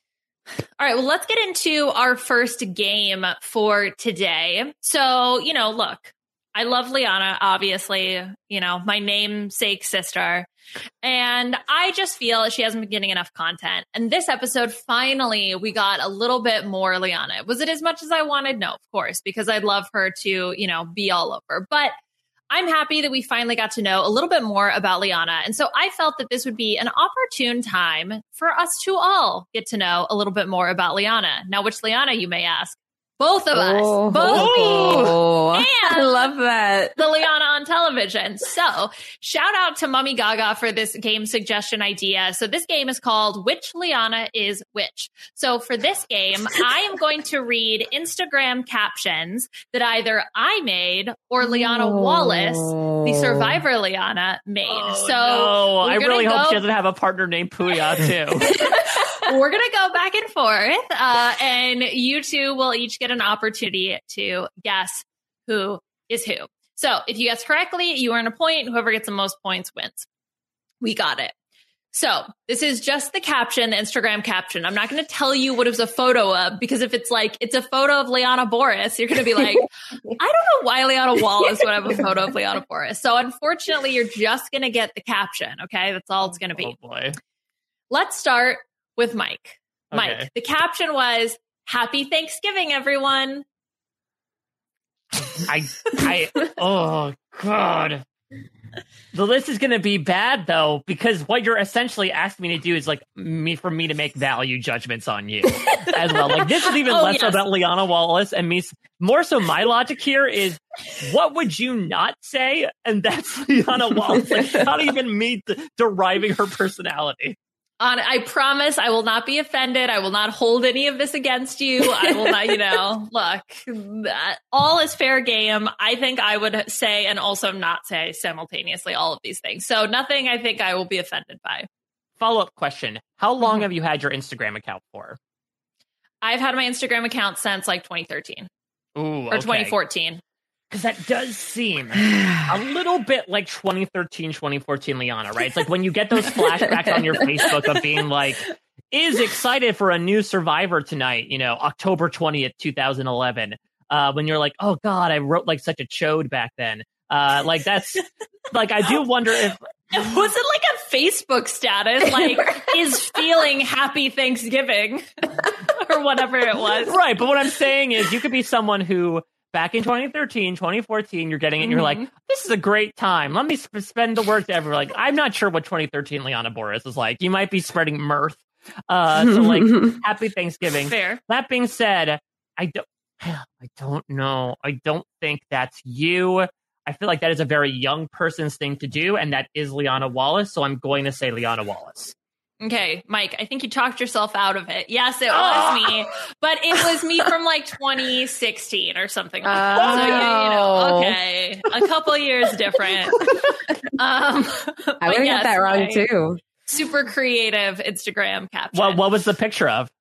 All right, well, let's get into our first game for today. So, you know, look, I love Liana, obviously, you know, my namesake sister. And I just feel she hasn't been getting enough content. And this episode, finally, we got a little bit more Liana. Was it as much as I wanted? No, of course, because I'd love her to, you know, be all over. But I'm happy that we finally got to know a little bit more about Liana. And so I felt that this would be an opportune time for us to all get to know a little bit more about Liana. Now, which Liana, you may ask? Both of us. Both me. I love that. The Liana on television. So shout out to Mummy Gaga for this game suggestion idea. So this game is called Which Liana is Which. So for this game, I am going to read Instagram captions that either I made or Liana Wallace, the survivor Liana, made. I really hope she doesn't have a partner named Puya too. We're going to go back and forth, and you two will each get an opportunity to guess who is who. So if you guess correctly, you earn a point. Whoever gets the most points wins. We got it. So this is just the caption, the Instagram caption. I'm not going to tell you what it was a photo of, because if it's like, it's a photo of Liana Boris, you're going to be like, I don't know why Liana Wallace would have a photo of Liana Boris. So unfortunately, you're just going to get the caption. Okay. That's all it's going to be. Oh boy. Let's start with Mike. Okay. Mike, the caption was, Happy Thanksgiving, everyone. Oh God. The list is going to be bad though, because what you're essentially asking me to do is like for me to make value judgments on you as well. Like this is even less about Liana Wallace and me. More so my logic here is what would you not say? And that's Liana Wallace. Like not even me deriving her personality. I promise I will not be offended. I will not hold any of this against you. I will not, look, all is fair game. I think I would say and also not say simultaneously all of these things. So nothing I think I will be offended by. Follow-up question. How long have you had your Instagram account for? I've had my Instagram account since like 2013. Or 2014. Because that does seem a little bit like 2013, 2014 Liana, right? It's like when you get those flashbacks on your Facebook of being like, is excited for a new Survivor tonight, October 20th, 2011. When you're like, oh God, I wrote like such a chode back then. Like that's like, I do wonder if. Was it like a Facebook status? Like, is feeling happy Thanksgiving or whatever it was. Right. But what I'm saying is you could be someone who, back in 2013, 2014, you're getting it and you're like, this is a great time. Let me spend the word to everyone. Like, I'm not sure what 2013 Liana Boris is like. You might be spreading mirth. So like, happy Thanksgiving. Fair. That being said, I don't know. I don't think that's you. I feel like that is a very young person's thing to do. And that is Liana Wallace. So I'm going to say Liana Wallace. Okay, Mike, I think you talked yourself out of it. Yes, it was me, but it was me from like 2016 or something like that. So, okay, a couple years different. I would have got that wrong too. Super creative Instagram caption. Well, what was the picture of?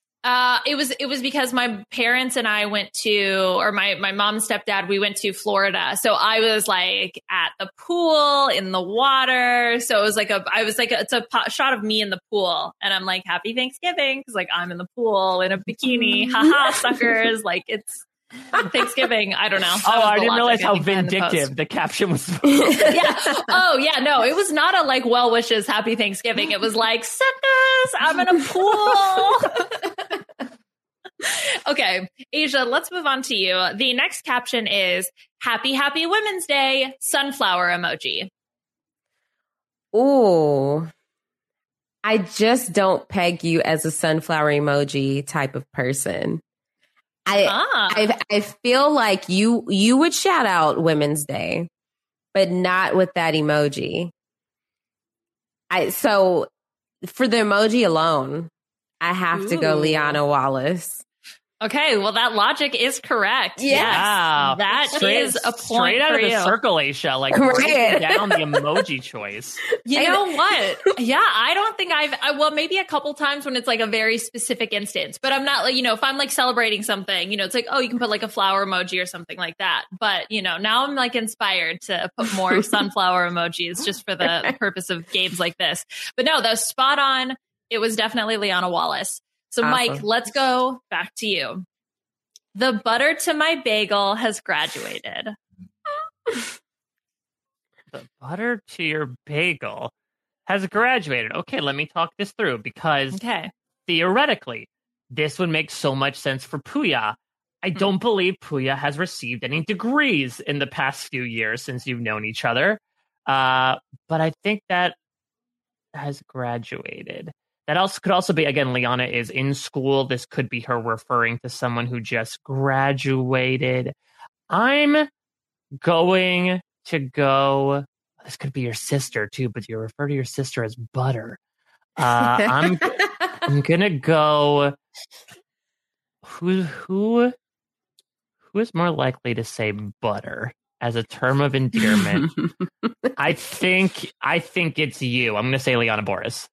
It was because my parents and I went to, or my mom and stepdad, we went to Florida. So I was like at the pool in the water. So it was like it's a shot of me in the pool. And I'm like, happy Thanksgiving. Cause like I'm in the pool in a bikini. Haha, suckers. Like it's Thanksgiving. I don't know. I didn't realize how vindictive the caption was. Yeah. Oh yeah. No, it was not a like well wishes, happy Thanksgiving. It was like, suckers, I'm in a pool. Okay, Asia, let's move on to you. The next caption is Happy Women's Day, sunflower emoji. Ooh, I just don't peg you as a sunflower emoji type of person. I feel like you would shout out Women's Day, but not with that emoji. So for the emoji alone, I have to go Liana Wallace. Okay, well, that logic is correct. Yes. Wow. That is a point straight out for of the you. circle, Aisha. Like, breaking down the emoji choice. You know what? Yeah, I don't think well, maybe a couple times when it's like a very specific instance, but I'm not like, if I'm like celebrating something, it's like, oh, you can put like a flower emoji or something like that. But, now I'm like inspired to put more sunflower emojis just for the purpose of games like this. But no, that was spot on. It was definitely Liana Wallace. So, awesome. Mike, let's go back to you. The butter to my bagel has graduated. The butter to your bagel has graduated. Okay, let me talk this through because theoretically, this would make so much sense for Puya. I don't believe Puya has received any degrees in the past few years since you've known each other. But I think that has graduated. That also could also be, again, Liana is in school. This could be her referring to someone who just graduated. I'm going to go. This could be your sister too, but you refer to your sister as Butter. I'm gonna go. Who is more likely to say Butter as a term of endearment? I think it's you. I'm gonna say Liana Boris.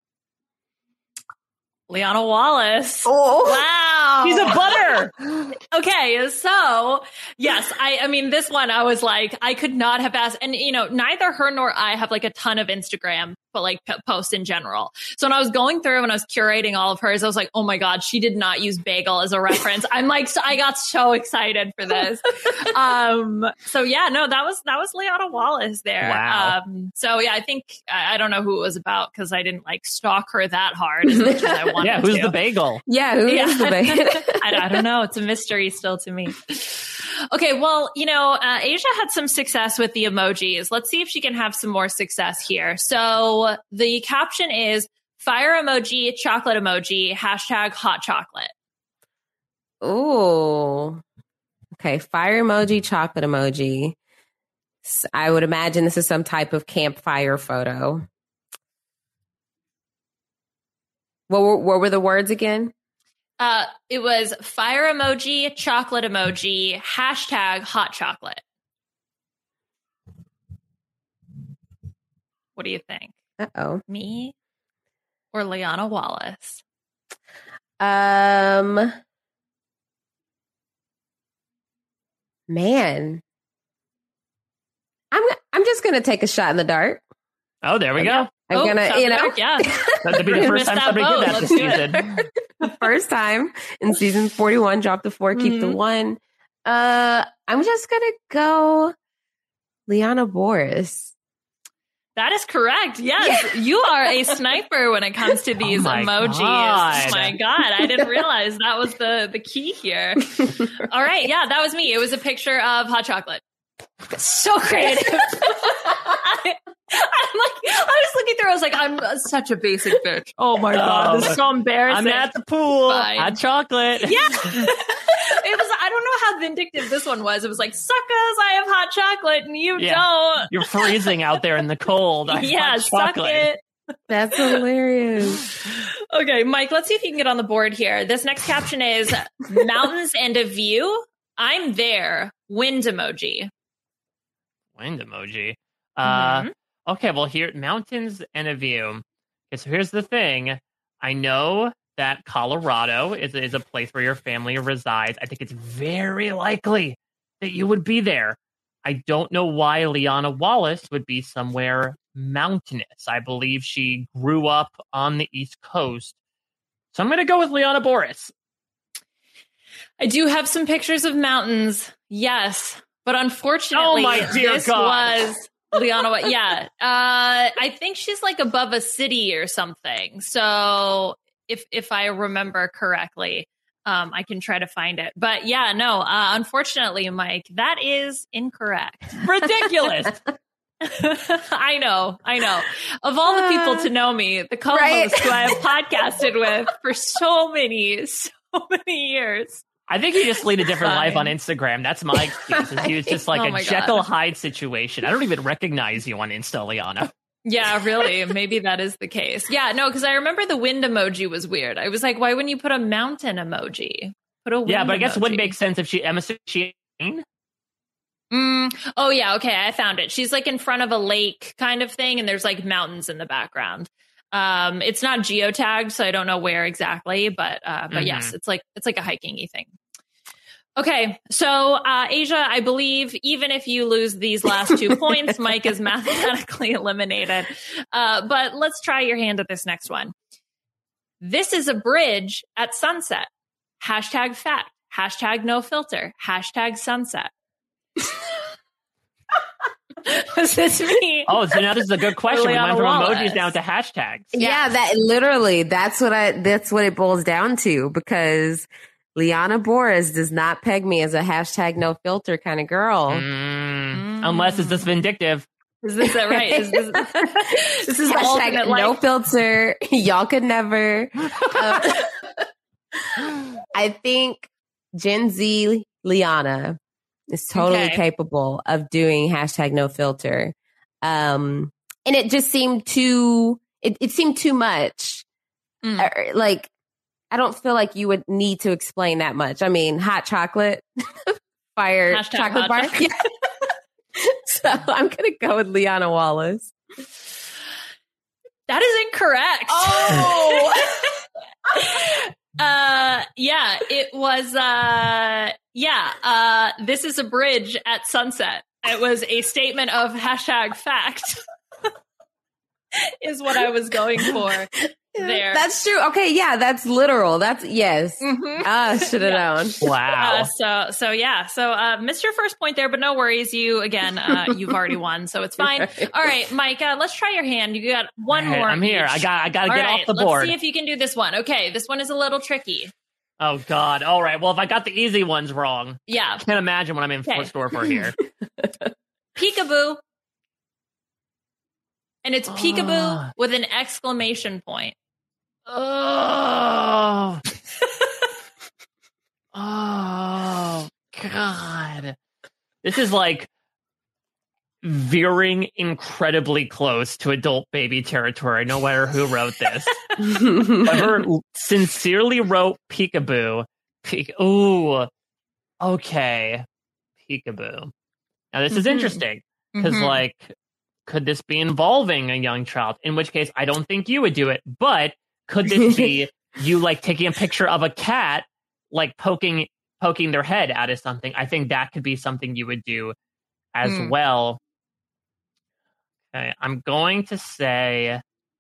Liana Wallace. Oh, wow. She's a Butter. Okay, so yes, I mean this one I was like I could not have asked, and neither her nor I have like a ton of Instagram, but like posts in general. So when I was going through and I was curating all of hers, I was like, oh my god, she did not use bagel as a reference. I'm like, I got so excited for this. So yeah, no, that was Liana Wallace there. Wow. So yeah, I think I don't know who it was about because I didn't like stalk her that hard as much as I wanted. Yeah, who's the bagel? yeah, who is the bagel? I don't know. It's a mystery still to me. Okay, well, Asia had some success with the emojis. Let's see if she can have some more success here. So the caption is fire emoji, chocolate emoji, hashtag hot chocolate. Ooh. Okay, fire emoji, chocolate emoji. I would imagine this is some type of campfire photo. What were the words again? It was fire emoji, chocolate emoji, hashtag hot chocolate. What do you think? Uh-oh. Me or Liana Wallace? Man. I'm just gonna take a shot in the dark. Oh, there we go. I'm gonna, yeah. That'd be the first time somebody did that this season. The first time in season 41, drop the 4, keep the 1. I'm just gonna go Liana Boris. That is correct. Yes, you are a sniper when it comes to these emojis. God. Oh my god, I didn't realize that was the key here. All right, yeah, that was me. It was a picture of hot chocolate. So creative. I was looking through. I was like, I'm such a basic bitch. Oh my god, this is so embarrassing. I'm at the pool. Fine. Hot chocolate. Yeah. It was. I don't know how vindictive this one was. It was like, suckers, I have hot chocolate and you don't. You're freezing out there in the cold. I have hot suck chocolate. it. That's hilarious. Okay, Mike, let's see if you can get on the board here. This next caption is mountains and a view. I'm there. Wind emoji. Wind emoji. Mhm. Okay, well, here, mountains and a view. Okay, so here's the thing. I know that Colorado is a place where your family resides. I think it's very likely that you would be there. I don't know why Liana Wallace would be somewhere mountainous. I believe she grew up on the East Coast. So I'm going to go with Liana Boris. I do have some pictures of mountains. Yes. But unfortunately, Oh my dear this God. was Liana. Yeah. I think she's like above a city or something. So if I remember correctly, I can try to find it. But yeah, no, unfortunately, Mike, that is incorrect. Ridiculous. I know. Of all the people to know me, the co-host who I have podcasted with for so many years. I think you just lead a different life on Instagram. That's my excuse. He was just like Oh a my God. Jekyll Hyde situation. I don't even recognize you on Insta, Liana. Yeah, really. Maybe that is the case. Yeah, no, because I remember the wind emoji was weird. I was like, why wouldn't you put a mountain emoji? Put a wind Yeah, but I guess it emoji. wouldn't make sense if she. I'm assuming she. Oh yeah, okay, I found it. She's like in front of a lake kind of thing, and there's like mountains in the background. It's not geotagged, so I don't know where exactly, but yes, it's like a hiking-y thing. Okay, so Asia, I believe even if you lose these last 2 points, Mike is mathematically eliminated. But let's try your hand at this next one. This is a bridge at sunset. Hashtag fact. Hashtag no filter. Hashtag sunset. Was this me? Oh, so now this is a good question. We Liana went from Wallace. emojis down to hashtags. Yeah, that literally, that's what it boils down to, because Liana Boris does not peg me as a hashtag no filter kind of girl. Unless it's just vindictive. Is this it right? Is this is the Hashtag ultimate, like, no filter. Y'all could never. I think Gen Z Liana is totally Okay. capable of doing hashtag no filter. And it just seemed it seemed too much. Like, I don't feel like you would need to explain that much. I mean, hot chocolate, fire Hashtag chocolate hot bar. chocolate. Yeah. So I'm going to go with Liana Wallace. That is incorrect. Oh, Yeah, it was, this is a bridge at sunset. It was a statement of hashtag fact is what I was going for there. that's true. Okay. Yeah. That's literal. That's yes. Should have known. Wow. So missed your first point there, but no worries. You've already won, so it's fine. All right, Mike, let's try your hand. You got one more. I'm here. each. I got to All get right, off the board. Let's see if you can do this one. Okay, this one is a little tricky. Oh, God. All right. Well, if I got the easy ones wrong, Yeah. can't imagine what I'm in Okay. store for here. Peekaboo. And it's peekaboo with an exclamation point. Oh. Oh, God. This is like veering incredibly close to adult baby territory, no matter who wrote this. Whoever sincerely wrote peekaboo. Ooh. Okay. Peekaboo. Now, this is interesting because, like, could this be involving a young child? In which case, I don't think you would do it. But could this be you, like, taking a picture of a cat, like, poking their head out of something? I think that could be something you would do as well. Okay, I'm going to say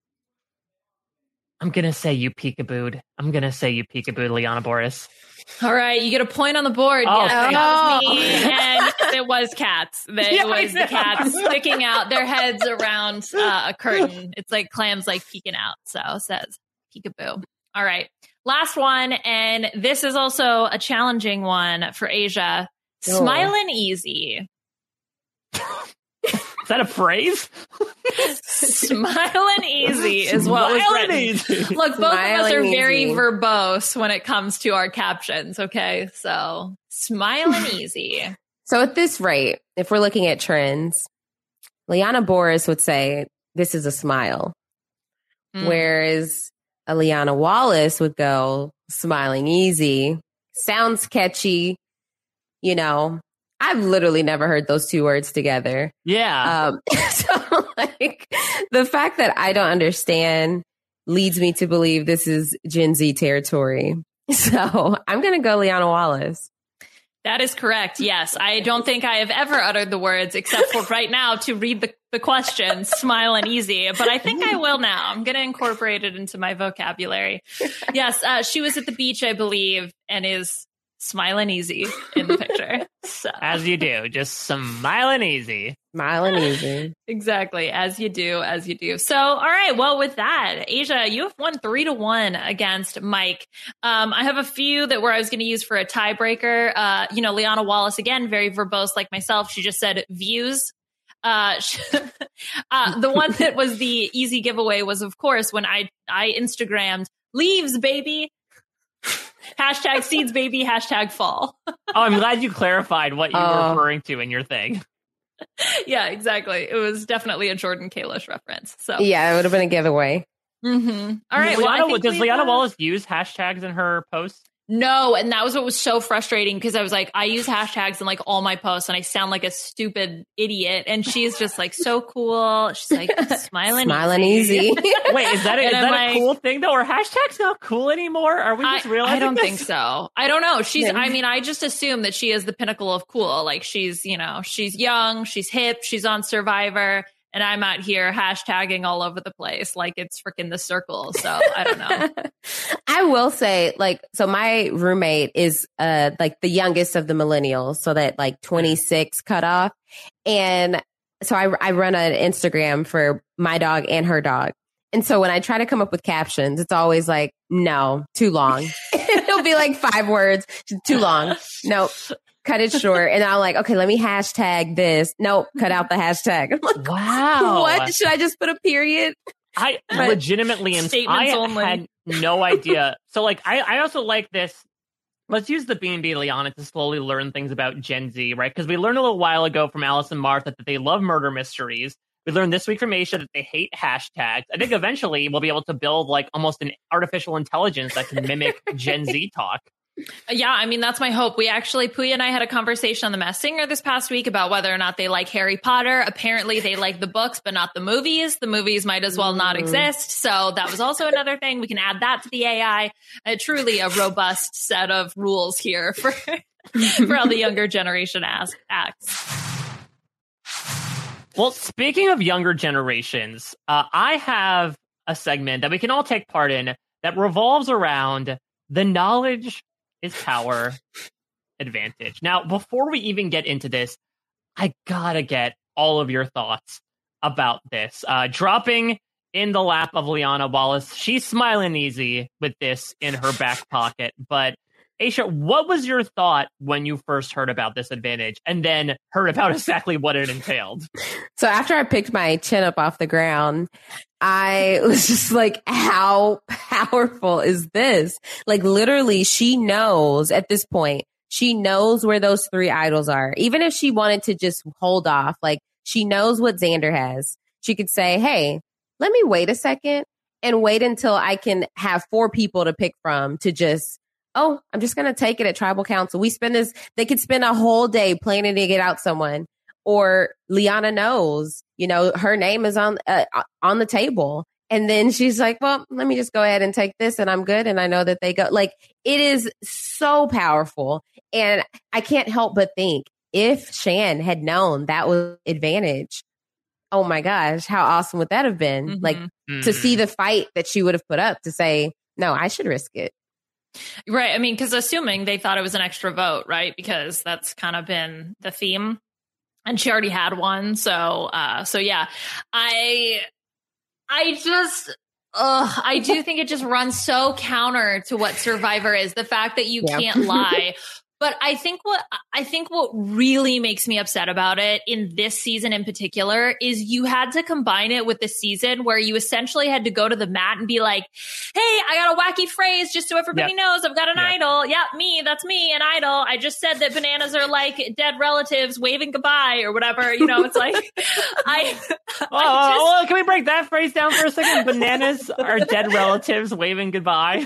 you peekabooed. I'm going to say you peekabooed, Liana Boris. All right, you get a point on the board. Oh, Yes, thank that was me. And it was cats. Yeah, It was I the cats sticking out their heads around a curtain. It's like clams like peeking out. So it says peekaboo. All right, last one. And this is also a challenging one for Asia. Smilin' easy. Is that a phrase? Smilin' easy is what was Smiling written. easy. Look, both of us are Smiling very easy. verbose when it comes to our captions. Okay, so smiling easy. So at this rate, if we're looking at trends, Liana Boris would say this is a smile, whereas Liana Wallace would go smiling easy. Sounds catchy, you know. I've literally never heard those two words together. Yeah. So like the fact that I don't understand leads me to believe this is Gen Z territory. So I'm going to go Liana Wallace. That is correct. Yes. I don't think I have ever uttered the words except for right now to read the question, smile and easy. But I think I will now. I'm going to incorporate it into my vocabulary. Yes. She was at the beach, I believe, and is smiling easy in the picture. So As you do, just smiling easy. Smiling easy. exactly. As you do. So, all right. Well, with that, Asia, you have won 3-1 against Mike. I have a few that where I was going to use for a tiebreaker. Liana Wallace, again, very verbose like myself. She just said views. The one that was the easy giveaway was, of course, when I Instagrammed leaves, baby. Hashtag seeds, baby. Hashtag fall. Oh, I'm glad you clarified what you were Oh. referring to in your thing. Yeah, exactly. It was definitely a Jordan Kalish reference. So, Yeah, it would have been a giveaway. All right. Well, I think Does we've, Liana Wallace use hashtags in her posts? No, and that was what was so frustrating because I was like, I use hashtags in like all my posts and I sound like a stupid idiot. And she's just like so cool. She's like smiling easy. Wait, is that And I'm a like- cool thing though? Are hashtags not cool anymore? Are we just realizing I don't this? think so. I don't know. I just assume that she is the pinnacle of cool. Like she's young, she's hip, she's on Survivor. And I'm out here hashtagging all over the place like it's freaking The Circle. So I don't know. I will say, so my roommate is like the youngest of the millennials, so that like 26 cutoff. And so I run an Instagram for my dog and her dog. And so when I try to come up with captions, it's always like, no, too long. It'll be like 5 words, too long. Nope. Cut it short. And I'm like, okay, let me hashtag this. Nope, cut out the hashtag. I'm like, Wow. what? Should I just put a period? I legitimately Statements I only. had no idea. So like I also like this Let's use the B&B Liana to slowly learn things about Gen Z, right? Because we learned a little while ago from Alice and Martha that they love murder mysteries. We learned this week from Aisha that they hate hashtags. I think eventually we'll be able to build like almost an artificial intelligence that can mimic Gen Z talk. Yeah, I mean, that's my hope. We actually, Puya and I had a conversation on the Masked Singer this past week about whether or not they like Harry Potter. Apparently they like the books, but not the movies. The movies might as well not exist. So that was also another thing. We can add that to the AI. Truly a robust set of rules here for, for how the younger generation acts. Well, speaking of younger generations, I have a segment that we can all take part in that revolves around the knowledge is power advantage. Now, before we even get into this, I gotta get all of your thoughts about this. Dropping in the lap of Liana Wallace, she's smiling easy with this in her back pocket. But Aisha, what was your thought when you first heard about this advantage and then heard about exactly what it entailed? So after I picked my chin up off the ground, I was just like, how powerful is this? Like literally, she knows at this point, she knows where those 3 idols are. Even if she wanted to just hold off, like she knows what Xander has. She could say, hey, let me wait a second and wait until I can have 4 people to pick from to just, oh, I'm just going to take it at tribal council. They could spend a whole day planning to get out someone. Or Liana knows, her name is on the table. And then she's like, well, let me just go ahead and take this and I'm good. And I know that they go, like, it is so powerful. And I can't help but think if Shan had known that was advantage, oh my gosh, how awesome would that have been? Mm-hmm. Like to see the fight that she would have put up to say, no, I should risk it. Right. I mean, because assuming they thought it was an extra vote, right? Because that's kind of been the theme. And she already had one. So yeah, I do think it just runs so counter to what Survivor is. The fact that you can't lie. But I think what really makes me upset about it in this season in particular is you had to combine it with the season where you essentially had to go to the mat and be like, hey, I got a wacky phrase just so everybody knows I've got an idol. Yeah, that's me, an idol. I just said that bananas are like dead relatives waving goodbye or whatever. It's like, can we break that phrase down for a second? Bananas are dead relatives waving goodbye.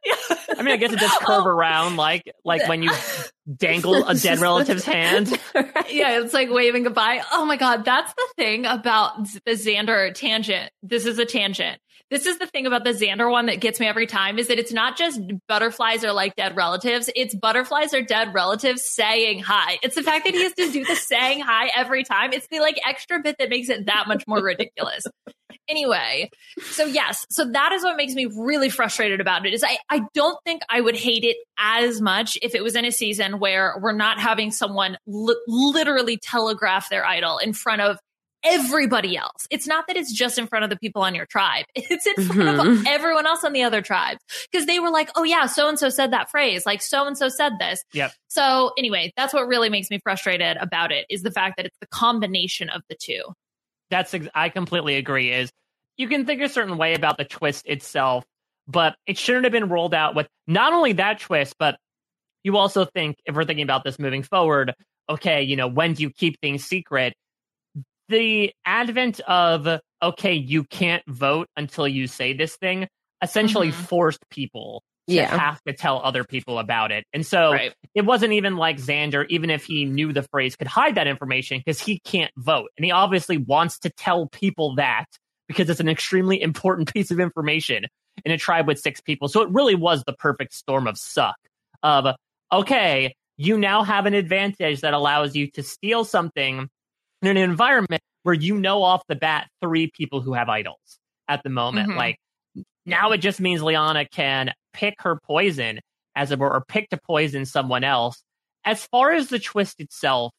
I mean, I guess it does curve around like when you dangle a dead relative's hand. Yeah, it's like waving goodbye. Oh my God, that's the thing about the Xander tangent. This is a tangent. This is the thing about the Xander one that gets me every time is that it's not just butterflies are like dead relatives. It's butterflies are dead relatives saying hi. It's the fact that he has to do the saying hi every time. It's the like extra bit that makes it that much more ridiculous. Anyway, so yes, so that is what makes me really frustrated about it is I don't think I would hate it as much if it was in a season where we're not having someone literally telegraph their idol in front of everybody else. It's not that it's just in front of the people on your tribe. It's in front of everyone else on the other tribes. Because they were like, oh yeah, so-and-so said that phrase. Like so-and-so said this. Yep. So anyway, that's what really makes me frustrated about it is the fact that it's the combination of the two. I completely agree. Is you can think a certain way about the twist itself, but it shouldn't have been rolled out with not only that twist, but you also think, if we're thinking about this moving forward, okay, when do you keep things secret? The advent of, okay, you can't vote until you say this thing, essentially forced people to have to tell other people about it. And so it wasn't even like Xander, even if he knew the phrase, could hide that information because he can't vote. And he obviously wants to tell people that because it's an extremely important piece of information in a tribe with 6 people. So it really was the perfect storm of suck of, okay, you now have an advantage that allows you to steal something in an environment where off the bat 3 people who have idols at the moment. Like now it just means Liana can pick her poison, as it were, or pick to poison someone else. As far as the twist itself,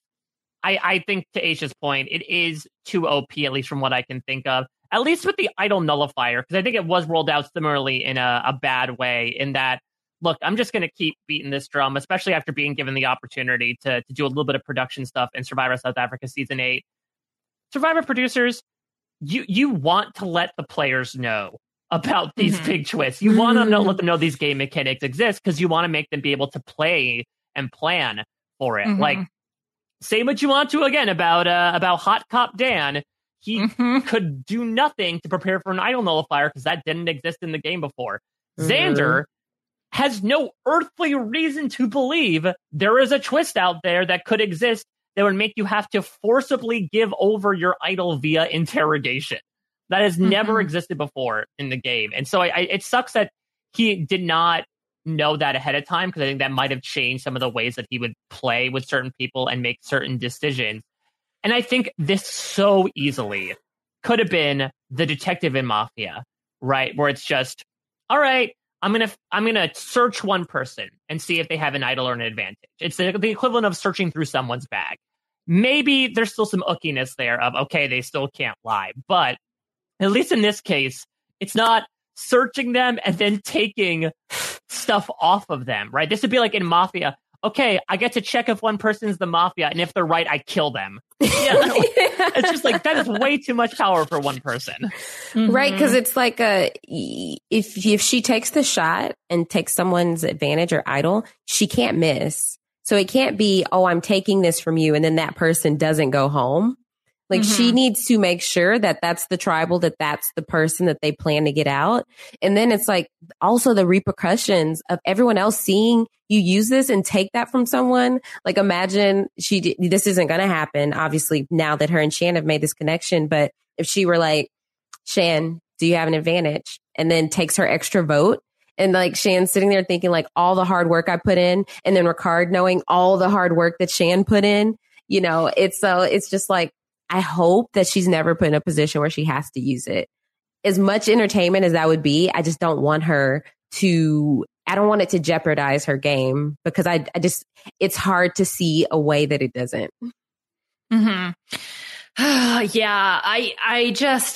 I think to Aisha's point, it is too OP, at least from what I can think of, at least with the idol nullifier, because I think it was rolled out similarly in a bad way in that, look, I'm just going to keep beating this drum, especially after being given the opportunity to do a little bit of production stuff in Survivor South Africa Season 8. Survivor producers, you want to let the players know, about these big twists. You want to let them know these game mechanics exist because you want to make them be able to play and plan for it. Like, say what you want to again about Hot Cop Dan. He could do nothing to prepare for an idol nullifier because that didn't exist in the game before. Xander has no earthly reason to believe there is a twist out there that could exist that would make you have to forcibly give over your idol via interrogation. That has never existed before in the game. And so it sucks that he did not know that ahead of time, because I think that might have changed some of the ways that he would play with certain people and make certain decisions. And I think this so easily could have been the detective in Mafia, right? Where it's just, all right, I'm gonna search one person and see if they have an idol or an advantage. It's the equivalent of searching through someone's bag. Maybe there's still some ookiness there of, okay, they still can't lie. But at least in this case, it's not searching them and then taking stuff off of them, right? This would be like in Mafia. Okay, I get to check if one person's the Mafia, and if they're right, I kill them. It's just like, that is way too much power for one person. Right, because it's like if she takes the shot and takes someone's advantage or idol, she can't miss. So it can't be, oh, I'm taking this from you, and then that person doesn't go home. Like, she needs to make sure that that's the tribal, that's the person that they plan to get out. And then it's like also the repercussions of everyone else seeing you use this and take that from someone. Like, imagine this isn't going to happen, obviously, now that her and Shan have made this connection. But if she were like, Shan, do you have an advantage? And then takes her extra vote. And like Shan's sitting there thinking like all the hard work I put in. And then Ricard knowing all the hard work that Shan put in, it's just like, I hope that she's never put in a position where she has to use it. As much entertainment as that would be, I just don't want I don't want it to jeopardize her game, because it's hard to see a way that it doesn't. Yeah, I just,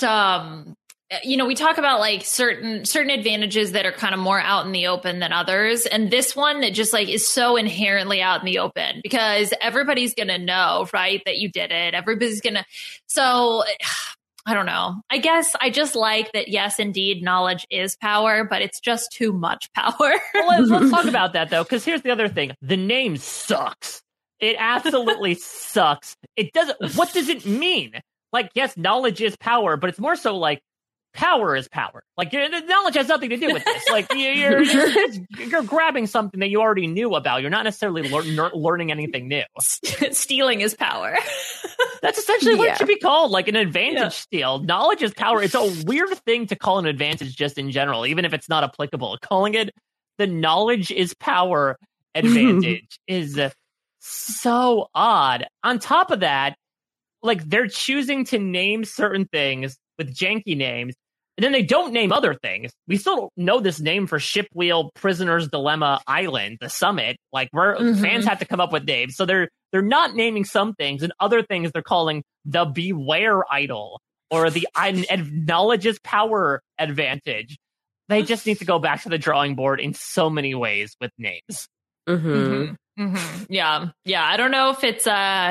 we talk about like certain advantages that are kind of more out in the open than others. And this one that just like is so inherently out in the open because everybody's going to know, right, that you did it. Everybody's going to. So I don't know. I guess I just like that. Yes, indeed, knowledge is power, but it's just too much power. Well, let's talk about that, though, because here's the other thing. The name sucks. It absolutely sucks. What does it mean? Like, yes, knowledge is power, but it's more so like, power is power. Like, knowledge has nothing to do with this. Like, you're grabbing something that you already knew about. You're not necessarily learning anything new. Stealing is power. That's essentially what it should be called, like an advantage steal. Knowledge is power. It's a weird thing to call an advantage just in general, even if it's not applicable. Calling it the knowledge is power advantage is so odd. On top of that, like, they're choosing to name certain things with janky names, and then they don't name other things. We still don't know this name for Shipwheel Prisoner's Dilemma Island, the summit. Like, fans have to come up with names. So they're not naming some things, and other things they're calling the Beware Idol or the Knowledge is Power Advantage. They just need to go back to the drawing board in so many ways with names. Yeah. I don't know if it's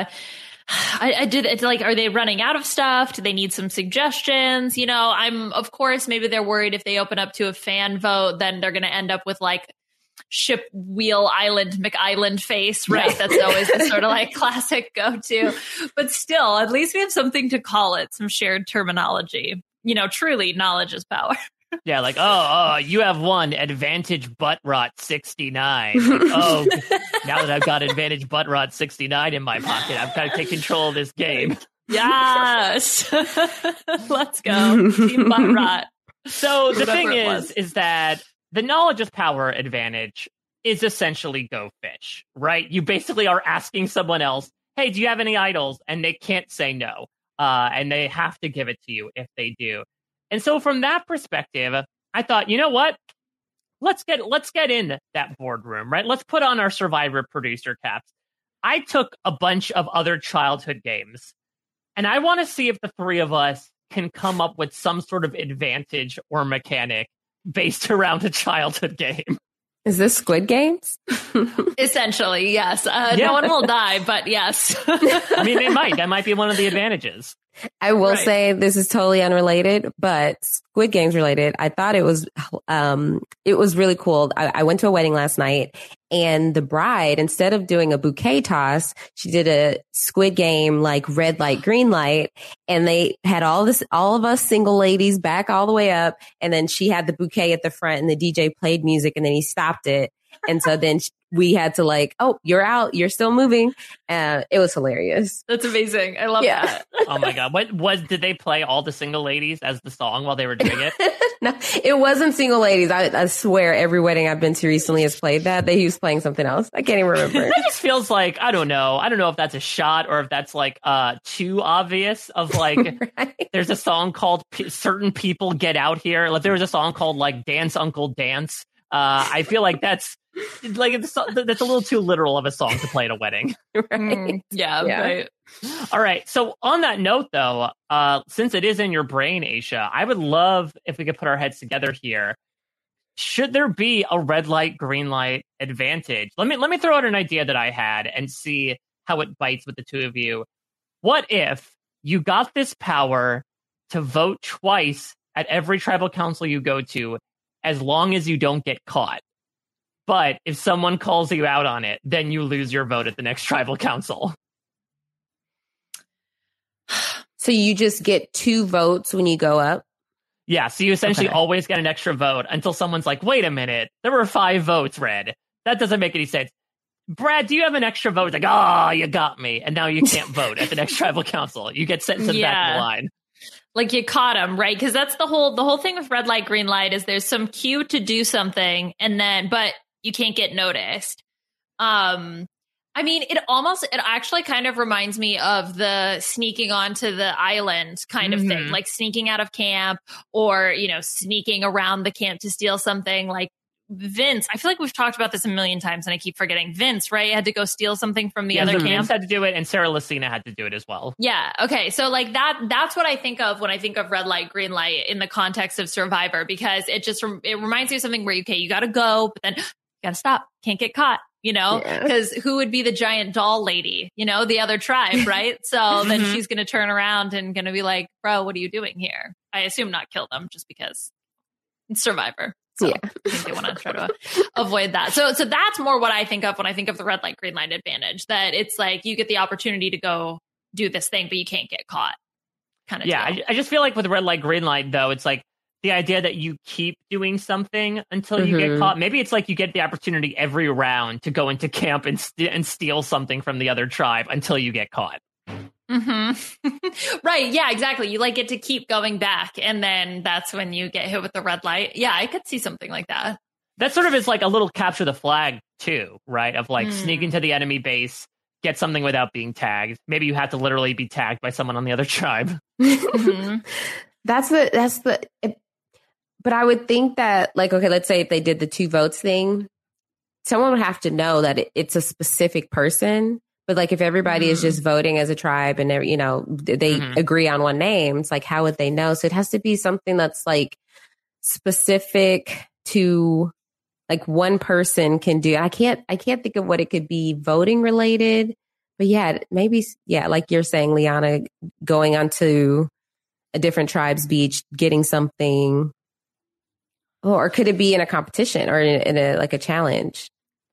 it's like, are they running out of stuff? Do they need some suggestions? Of course, maybe they're worried if they open up to a fan vote, then they're going to end up with like Shipwheel Island McIsland face, right? That's always the sort of like classic go-to. But still, at least we have something to call it, some shared terminology. Truly, knowledge is power. Yeah, like, you have one advantage butt rot 69. Like, now that I've got advantage butt rot 69 in my pocket, I've got to take control of this game. Yes. Let's go. Team butt rot. So the thing is that the knowledge is power advantage is essentially Go Fish, right? You basically are asking someone else, hey, do you have any idols? And they can't say no. And they have to give it to you if they do. And so from that perspective, I thought, you know what? Let's get in that boardroom, right? Let's put on our Survivor producer caps. I took a bunch of other childhood games, and I want to see if the three of us can come up with some sort of advantage or mechanic based around a childhood game. Is this Squid Games? Essentially, yes. No one will die, but yes. I mean, they might. That might be one of the advantages. I will say this is totally unrelated, but Squid Games related. I thought it was really cool. I went to a wedding last night, and the bride, instead of doing a bouquet toss, she did a Squid Game, like red light, green light. And they had all of us single ladies back all the way up. And then she had the bouquet at the front, and the DJ played music, and then he stopped it. And so then we had to like, oh, you're out. You're still moving. It was hilarious. That's amazing. I love that. Oh my God. Did they play all the single ladies as the song while they were doing it? No, it wasn't single ladies. I swear every wedding I've been to recently has played that. He was playing something else. I can't even remember. That just feels like, I don't know if that's a shot or if that's like too obvious of like, right? There's a song called Certain People Get Out Here. Like there was a song called like Dance Uncle Dance. I feel like that's a little too literal of a song to play at a wedding. Right? Yeah. Right. All right. So on that note, though, since it is in your brain, Aisha, I would love if we could put our heads together here. Should there be a red light, green light advantage? Let me throw out an idea that I had and see how it bites with the two of you. What if you got this power to vote twice at every tribal council you go to, as long as you don't get caught? But if someone calls you out on it, then you lose your vote at the next tribal council. So you just get 2 votes when you go up? Yeah, so you essentially always get an extra vote until someone's like, wait a minute, there were 5 votes, Red. That doesn't make any sense. Brad, do you have an extra vote? It's like, you got me. And now you can't vote at the next tribal council. You get sent to the back of the line. Like you caught him, right? Because that's the whole thing with red light, green light is there's some cue to do something but you can't get noticed. I mean, it actually kind of reminds me of the sneaking onto the island kind of thing, like sneaking out of camp or, sneaking around the camp to steal something. Like Vince, I feel like we've talked about this a million times and I keep forgetting. Vince, right? Had to go steal something from the other camp. Vince had to do it and Sarah Lucina had to do it as well. Yeah. Okay. So like that's what I think of when I think of red light, green light in the context of Survivor, because it reminds me of something where, you got to go, but then you got to stop. Can't get caught, because who would be the giant doll lady, the other tribe, right? So then she's going to turn around and going to be like, bro, what are you doing here? I assume not kill them just because it's Survivor. So I think they want to try to avoid that. So that's more what I think of when I think of the red light, green light advantage, that it's like you get the opportunity to go do this thing, but you can't get caught kind of deal. I just feel like with red light, green light, though, it's like the idea that you keep doing something until you get caught. Maybe it's like you get the opportunity every round to go into camp and steal something from the other tribe until you get caught. Right. Yeah, exactly. You get to keep going back. And then that's when you get hit with the red light. Yeah, I could see something like that. That sort of is like a little capture the flag too, right? Of like sneak into the enemy base, get something without being tagged. Maybe you have to literally be tagged by someone on the other tribe. But I would think that let's say if they did the 2 votes thing, someone would have to know that it's a specific person. But if everybody is just voting as a tribe and they agree on one name, it's like, how would they know? So it has to be something that's specific to one person can do. I can't think of what it could be voting related, but maybe like you're saying, Liana, going onto a different tribe's beach, getting something, or could it be in a competition or in a challenge?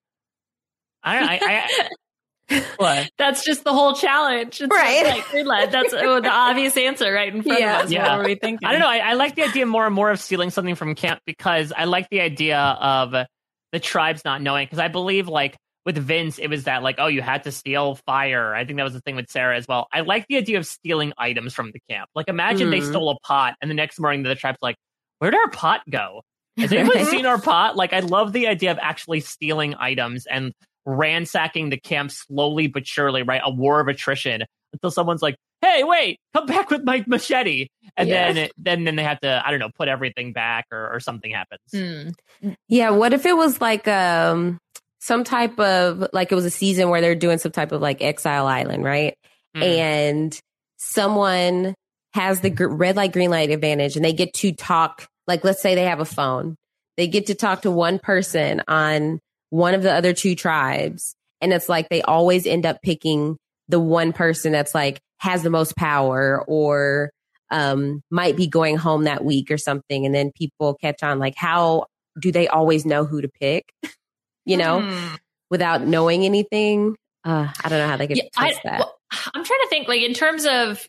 What? That's just the whole challenge. It's right. That's the obvious answer right in front of us. Yeah. What are we thinking? I don't know. I like the idea more and more of stealing something from camp, because I like the idea of the tribes not knowing. Because I believe with Vince, it was that you had to steal fire. I think that was the thing with Sarah as well. I like the idea of stealing items from the camp. Imagine they stole a pot and the next morning the tribe's like, where'd our pot go? Has anyone seen our pot? I love the idea of actually stealing items and ransacking the camp slowly but surely, right? A war of attrition until someone's like, hey, wait, come back with my machete. And then they have to, I don't know, put everything back or something happens. Yeah. What if it was some type of, it was a season where they're doing some type of Exile Island, right? And someone has the red light, green light advantage and they get to talk, let's say they have a phone. They get to talk to one person on one of the other 2 tribes. And it's they always end up picking the one person that's like has the most power or might be going home that week or something. And then people catch on, like, how do they always know who to pick, without knowing anything? I don't know how they could test that. Well, I'm trying to think, like, in terms of,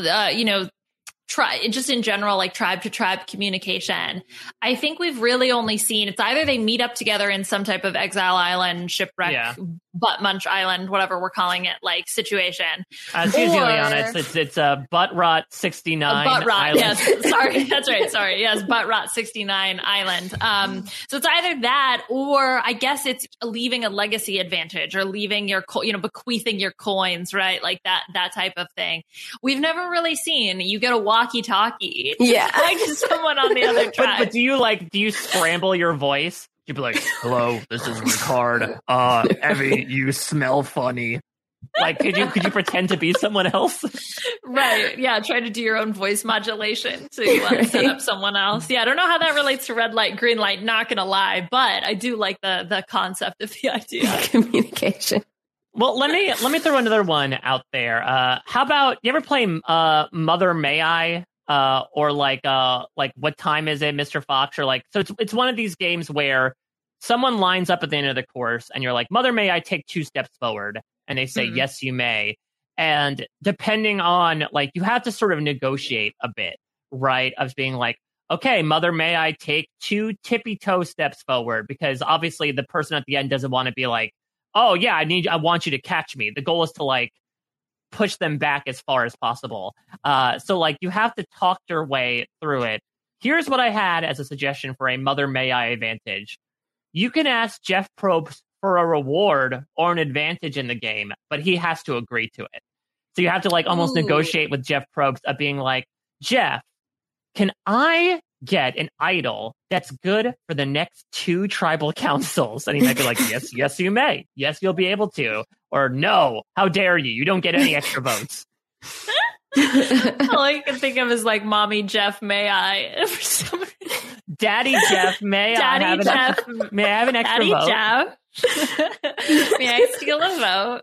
just in general, like tribe to tribe communication. I think we've really only seen it's either they meet up together in some type of exile island, shipwreck, butt munch island, whatever we're calling it, like situation. Excuse me, Liana, it's a butt rot 69. Butt rot, island. yes. Sorry, that's right. Sorry, yes, butt rot 69 island. So it's either that, or I guess it's leaving a legacy advantage, or leaving your, bequeathing your coins, right? Like that type of thing. We've never really seen you get a walkie-talkie. Yeah, like someone on the other tribe. But do you scramble your voice? You'd be like, "Hello, this is Ricard. Evie, you smell funny." Like, could you pretend to be someone else? Right. Yeah. Try to do your own voice modulation to set up someone else. Yeah. I don't know how that relates to red light, green light. Not going to lie, but I do like the concept of the idea. Communication. Well, let me throw another one out there. How about, you ever play Mother May I? Or like what time is it, Mr. Fox? Or like, so it's one of these games where someone lines up at the end of the course and you're like, Mother, may I take 2 steps forward? And they say, yes, you may. And depending on, like, you have to sort of negotiate a bit, right? Of being like, okay, Mother, may I take 2 tippy toe steps forward? Because obviously the person at the end doesn't want to be like, oh yeah, I want you to catch me. The goal is to like push them back as far as possible. So like you have to talk your way through it. Here's what I had as a suggestion for a Mother May I advantage. You can ask Jeff Probst for a reward or an advantage in the game, but he has to agree to it. So you have to like almost negotiate with Jeff Probst of being like, Jeff, can I get an idol that's good for the next 2 tribal councils? And he might be like, yes, you may. Yes, you'll be able to. Or no, how dare you? You don't get any extra votes. All I can think of is like, Mommy Jeff, may I? Daddy Jeff, may I have an extra Daddy vote? Jeff. May I steal a vote?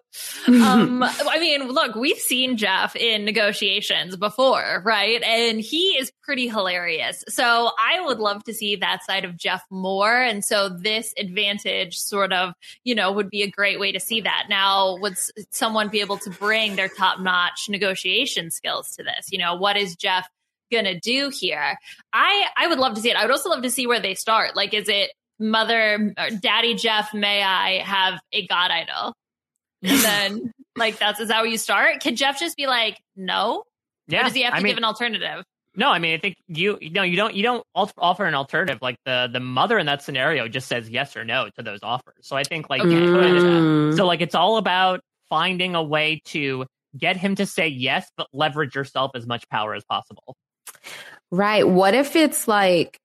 I mean, look, we've seen Jeff in negotiations before, right? And he is pretty hilarious. So I would love to see that side of Jeff more. And so this advantage sort of, would be a great way to see that. Now, would someone be able to bring their top-notch negotiation skills to this? What is Jeff gonna do here? I would love to see it. I would also love to see where they start. Like, is it Mother or Daddy Jeff, may I have a god idol? And then like is that where you start? Can Jeff just be like, no? Yeah. Or does he have to give an alternative? No, I mean, I think you don't offer an alternative. Like the mother in that scenario just says yes or no to those offers. So I think like so like it's all about finding a way to get him to say yes, but leverage yourself as much power as possible. Right. What if it's like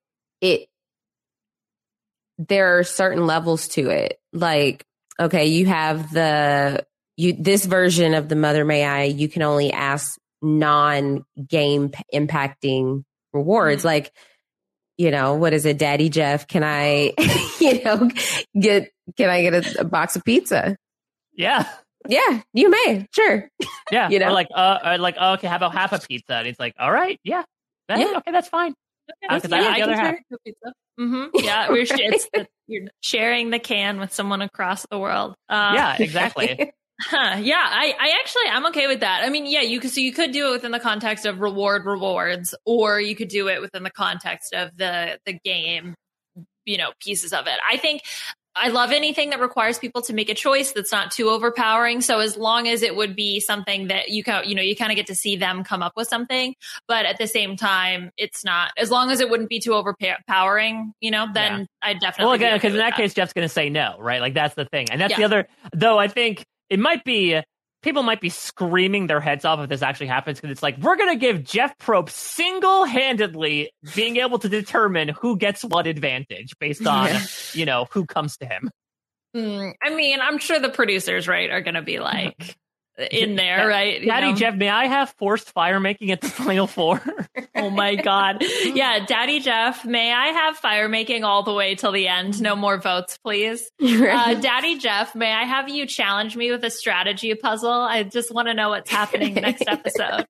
there are certain levels to it. Like, okay, you have this version of the Mother May I, you can only ask non-game impacting rewards. Like, what is it? Daddy Jeff, can I, get a box of pizza? Yeah. Yeah, you may. Sure. Yeah. Or like, okay, how about half a pizza? And he's like, all right. Yeah. Okay, that's fine. Because I want the other half. Pizza. Yeah, you're sharing the can with someone across the world. Yeah, exactly. Yeah, I'm okay with that. I mean, yeah, you could do it within the context of rewards, or you could do it within the context of the game, pieces of it. I think I love anything that requires people to make a choice that's not too overpowering. So as long as it would be something that you kind of get to see them come up with something, but at the same time, it's not, as long as it wouldn't be too overpowering, then I definitely. Well, again, because in that case, Jeff's going to say no, right? Like that's the thing. And that's the other, though I think it might be, people might be screaming their heads off if this actually happens, because it's like, we're going to give Jeff Probst single-handedly being able to determine who gets what advantage based on, who comes to him. I mean, I'm sure the producers, right, are going to be like, in there, right? Daddy Jeff, may I have forced fire making at the Final Four? Oh my God. Yeah, Daddy Jeff, may I have fire making all the way till the end? No more votes, please. Daddy Jeff, may I have you challenge me with a strategy puzzle? I just want to know what's happening next episode.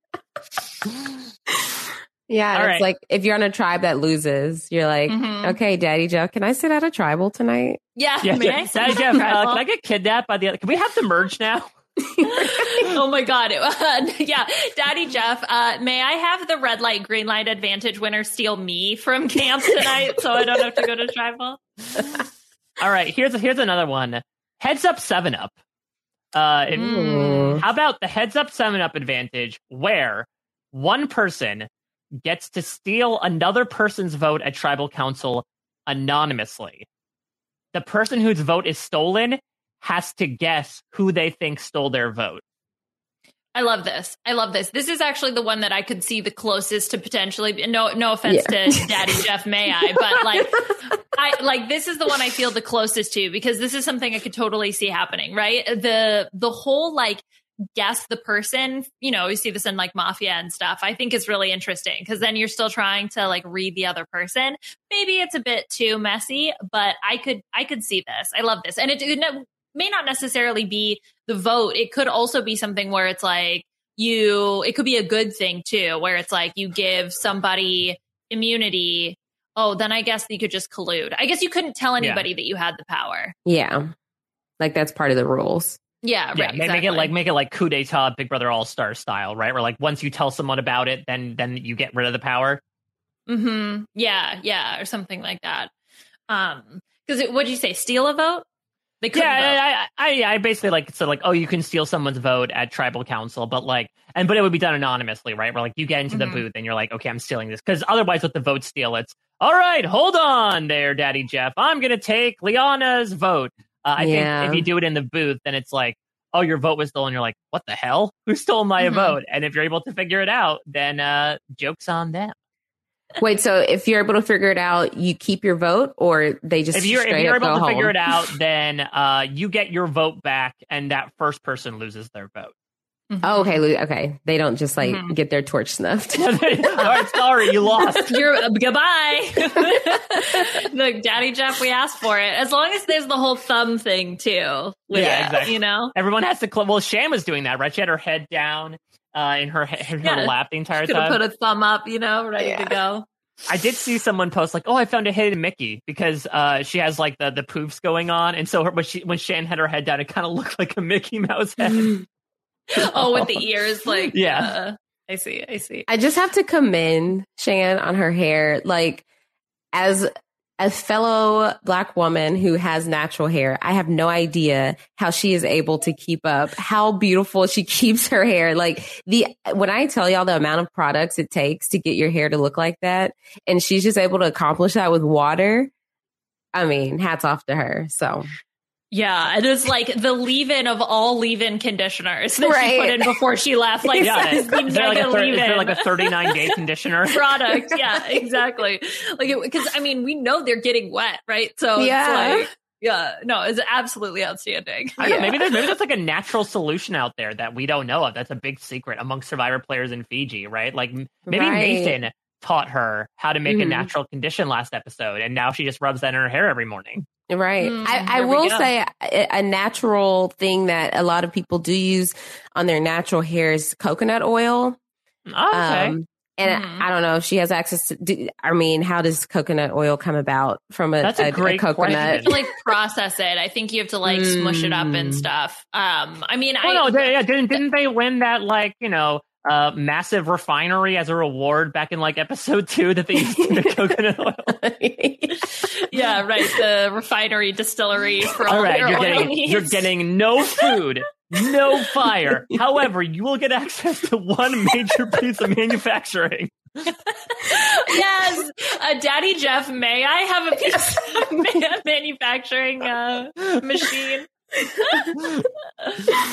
Yeah, All it's right. like if you're on a tribe that loses, you're like, okay, Daddy Jeff, can I sit at a tribal tonight? Yeah, Yeah, may I Daddy Jeff, can I get kidnapped by the other? Can we have to merge now? Oh my God. Yeah, Daddy Jeff, may I have the red light, green light advantage winner steal me from camp tonight so I don't have to go to tribal? All right, here's another one. Heads up 7-Up. How about the heads up 7-Up advantage where one person gets to steal another person's vote at tribal council anonymously? The person whose vote is stolen has to guess who they think stole their vote. I love this. This is actually the one that I could see the closest to potentially. No offense to Daddy Jeff, may I? But this is the one I feel the closest to because this is something I could totally see happening. Right? The whole guess the person. You see this in Mafia and stuff. I think is really interesting because then you're still trying to read the other person. Maybe it's a bit too messy, but I could see this. I love this, and it may not necessarily be the vote. It could also be something where it's it could be a good thing too, where it's you give somebody immunity. Oh, then I guess you could just collude. I guess you couldn't tell anybody that you had the power. Yeah. That's part of the rules. Yeah, right. Yeah, exactly. make it like coup d'etat Big Brother All-Star style, right? Where once you tell someone about it, then you get rid of the power. Mm-hmm. Yeah, or something like that. Because what'd you say? Steal a vote? They couldn't vote. I basically said oh, you can steal someone's vote at tribal council, but it would be done anonymously, right? Where you get into the booth and you're okay, I'm stealing this, because otherwise with the vote steal, it's all right. Hold on, there, Daddy Jeff. I'm gonna take Liana's vote. I think if you do it in the booth, then it's oh, your vote was stolen. You're what the hell? Who stole my vote? And if you're able to figure it out, then joke's on them. Wait, so if you're able to figure it out, you keep your vote, or they just if you're straight able up to go figure home? it out, then you get your vote back, and that first person loses their vote. Oh, okay. They don't just get their torch snuffed. All right, sorry, you lost. You're goodbye. Look, Daddy Jeff, we asked for it. As long as there's the whole thumb thing too. Exactly. Everyone has to. Well, Shan was doing that, right? She had her head down in her lap the entire time. Could have put a thumb up, ready to go. I did see someone post oh, I found a hidden Mickey, because she has the poofs going on, and so when Shan had her head down, it kind of looked like a Mickey Mouse head. Oh, with the ears, yeah. I see. I just have to commend Shan on her hair. As a fellow Black woman who has natural hair, I have no idea how she is able to keep up, how beautiful she keeps her hair. When I tell y'all the amount of products it takes to get your hair to look like that, and she's just able to accomplish that with water, I mean, hats off to her. So. Yeah, it was the leave-in of all leave-in conditioners that she put in before she left. Is there a 39-day conditioner product? Yeah, exactly. Because we know they're getting wet, right? So it's absolutely outstanding. I don't know, maybe there's a natural solution out there that we don't know of. That's a big secret amongst Survivor players in Fiji, right? Maybe Nathan taught her how to make a natural condition last episode, and now she just rubs that in her hair every morning. Right. I will say a natural thing that a lot of people do use on their natural hair is coconut oil. Okay. And I don't know if she has access to, how does coconut oil come about from a great coconut? You have to process it. I think you have to smush it up and stuff. Didn't they win that massive refinery as a reward back in episode 2 that they used to make coconut oil? Yeah, right. The refinery distillery for all right, your oil needs. You're getting no food, no fire. However, you will get access to one major piece of manufacturing. Yes, Daddy Jeff, may I have a piece of manufacturing machine?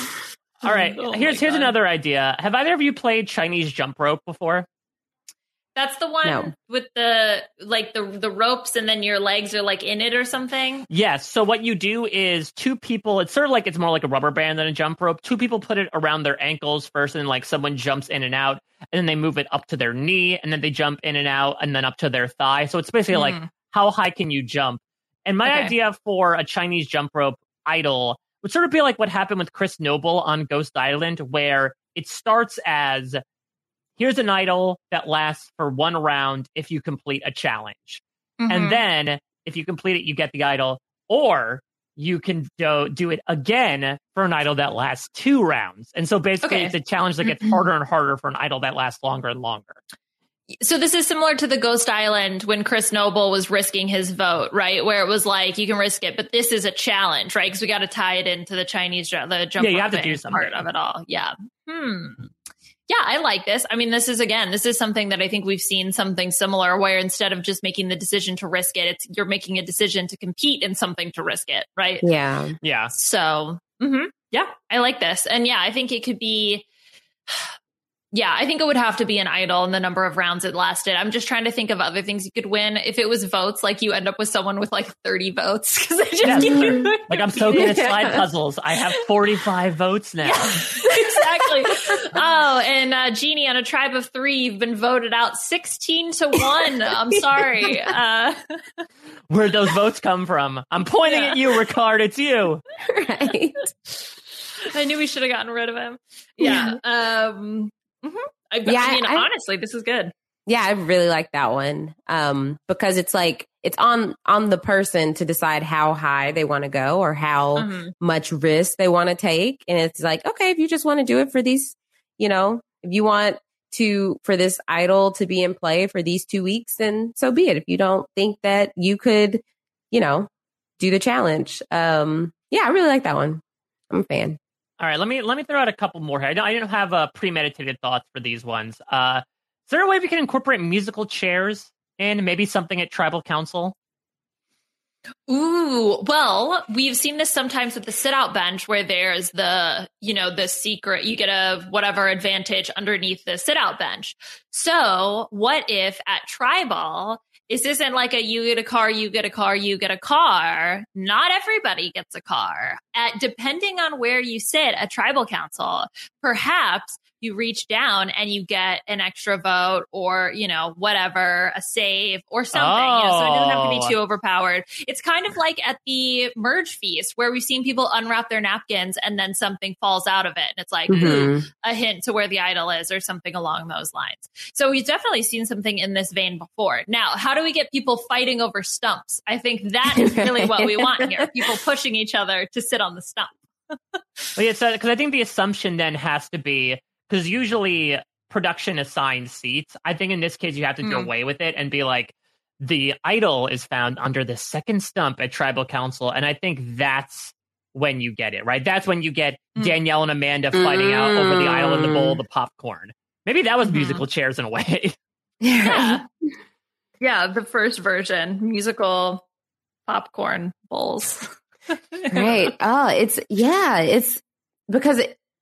All right, here's another idea. Have either of you played Chinese jump rope before? That's the one with the ropes and then your legs are like in it or something? Yes. So what you do is two people, it's sort of like, it's more like a rubber band than a jump rope. Two people put it around their ankles first, and like someone jumps in and out, and then they move it up to their knee, and then they jump in and out, and then up to their thigh. So it's basically like, how high can you jump? And my idea for a Chinese jump rope idol would sort of be like what happened with Chris Noble on Ghost Island, where it starts as, here's an idol that lasts for one round if you complete a challenge. And then if you complete it, you get the idol. Or you can do it again for an idol that lasts 2 rounds. And so basically it's a challenge that gets harder and harder for an idol that lasts longer and longer. So this is similar to the Ghost Island when Chris Noble was risking his vote, right? Where it was like, you can risk it, but this is a challenge, right? Because we got to tie it into the Chinese, the jump you have to do something. Part of it all. Yeah. Yeah, I like this. I mean, this is something that I think we've seen something similar where instead of just making the decision to risk it, you're making a decision to compete in something to risk it, right? Yeah. Yeah. So, yeah, I like this. And yeah, I think it could be, I think it would have to be an idol and the number of rounds it lasted. I'm just trying to think of other things you could win. If it was votes, like you end up with someone with like 30 votes. Because they just like, I'm so good at slide puzzles. I have 45 votes now. Yeah, exactly. Oh, and Jeannie, on a tribe of 3, you've been voted out 16-1. I'm sorry. Where'd those votes come from? I'm pointing at you, Ricard. It's you. Right. I knew we should have gotten rid of him. Yeah. I mean, honestly, this is good. Yeah, I really like that one. Because it's like, it's on the person to decide how high they want to go or how much risk they want to take. And it's like, okay, if you just want to do it for these, if you want for this idol to be in play for these 2 weeks, then so be it. If you don't think that you could, do the challenge. Yeah, I really like that one. I'm a fan. All right, let me throw out a couple more here. I didn't have premeditated thoughts for these ones. Is there a way we can incorporate musical chairs in, maybe something at Tribal Council? Ooh, well, we've seen this sometimes with the sit-out bench where there's the secret, you get a whatever advantage underneath the sit-out bench. So what if at Tribal, this isn't like you get a car, you get a car, you get a car. Not everybody gets a car. Depending on where you sit at Tribal Council, perhaps you reach down and you get an extra vote or, whatever, a save or something. So it doesn't have to be too overpowered. It's kind of like at the merge feast where we've seen people unwrap their napkins and then something falls out of it. And it's like a hint to where the idol is or something along those lines. So we've definitely seen something in this vein before. Now, how do we get people fighting over stumps? I think that is really what we want here. People pushing each other to sit on the stump. Well, yeah, so because I think the assumption then has to be, because usually production assigns seats. I think in this case, you have to do away with it and be like, the idol is found under the second stump at Tribal Council. And I think that's when you get it, right? That's when you get Danielle and Amanda fighting out over the idol in the bowl of the popcorn. Maybe that was musical chairs in a way. Yeah. Yeah, the first version, musical popcorn bowls. Right. Oh, it's because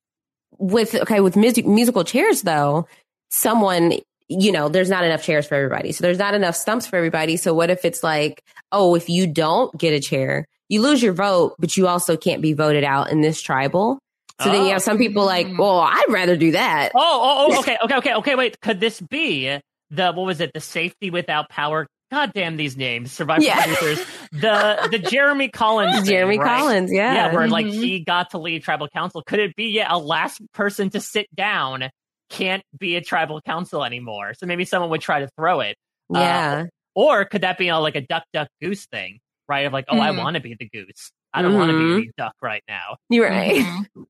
with musical chairs though, someone, there's not enough chairs for everybody. So there's not enough stumps for everybody. So what if it's like, oh, if you don't get a chair, you lose your vote, but you also can't be voted out in this tribal. So then you have some people like, well, I'd rather do that. Okay. Wait, could this be the safety without power? God damn these names, Survivor producers. The Jeremy Collins thing, right? Collins, yeah. Yeah, where like he got to lead Tribal Council. Could it be a last person to sit down can't be a Tribal Council anymore? So maybe someone would try to throw it. Yeah. Or could that be like a duck, duck, goose thing, right? Of like, I want to be the goose. I don't want to be the duck right now. You're right.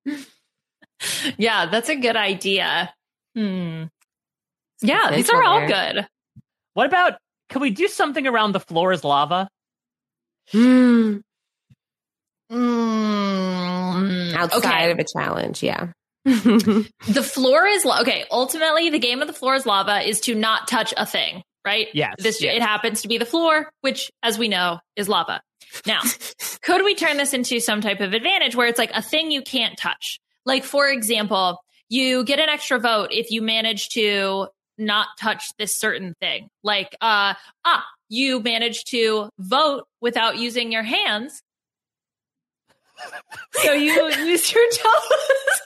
Yeah, that's a good idea. Yeah, these are all good. What about, could we do something around the floor is lava? Outside of a challenge, yeah. The floor is okay. Ultimately, the game of the floor is lava is to not touch a thing, right? Yes. It happens to be the floor, which, as we know, is lava. Now, could we turn this into some type of advantage where it's like a thing you can't touch? Like, for example, you get an extra vote if you manage to not touch this certain thing. Like, you managed to vote without using your hands. So you use your toes.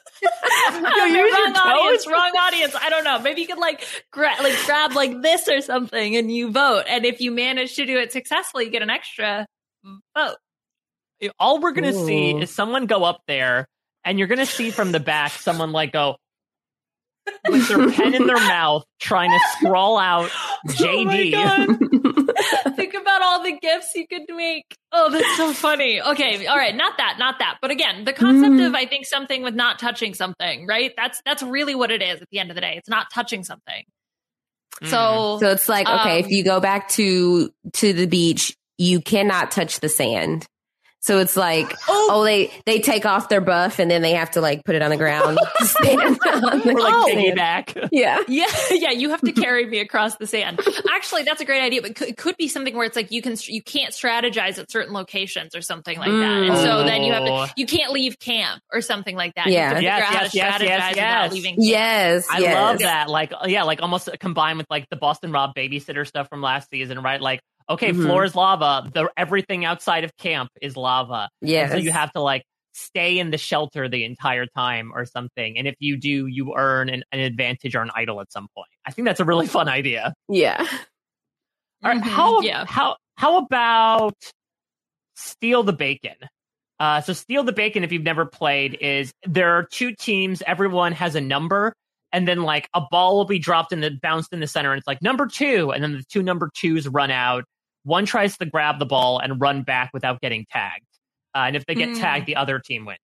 Wrong audience. I don't know. Maybe you could grab like this or something and you vote. And if you manage to do it successfully, you get an extra vote. All we're going to see is someone go up there, and you're going to see from the back someone like go with their pen in their mouth trying to scrawl out JD. Oh think about all the gifts you could make. Oh, that's so funny. Okay, all right, not that. But again, the concept of I think something with not touching something, right? That's really what it is at the end of the day. It's not touching something. So it's like, okay, if you go back to the beach, you cannot touch the sand. So it's like, they take off their buff and then they have to like put it on the ground. Stand on the piggyback. Yeah. You have to carry me across the sand. Actually, that's a great idea, but it could be something where it's like you can't strategize at certain locations or something like that, and so then you can't leave camp or something like that. Yeah. You have to figure out how to strategize without leaving camp. Yes. I love that. Like almost combined with like the Boston Rob babysitter stuff from last season, right? Like, okay, floor is lava. Everything outside of camp is lava. Yes. So you have to like stay in the shelter the entire time or something. And if you do, you earn an advantage or an idol at some point. I think that's a really fun idea. Yeah. All right. How about Steal the Bacon? So Steal the Bacon, if you've never played, is there are two teams. Everyone has a number. And then like a ball will be dropped and bounced in the center. And it's like number 2. And then the two number 2s run out. One tries to grab the ball and run back without getting tagged. And if they get tagged, the other team wins.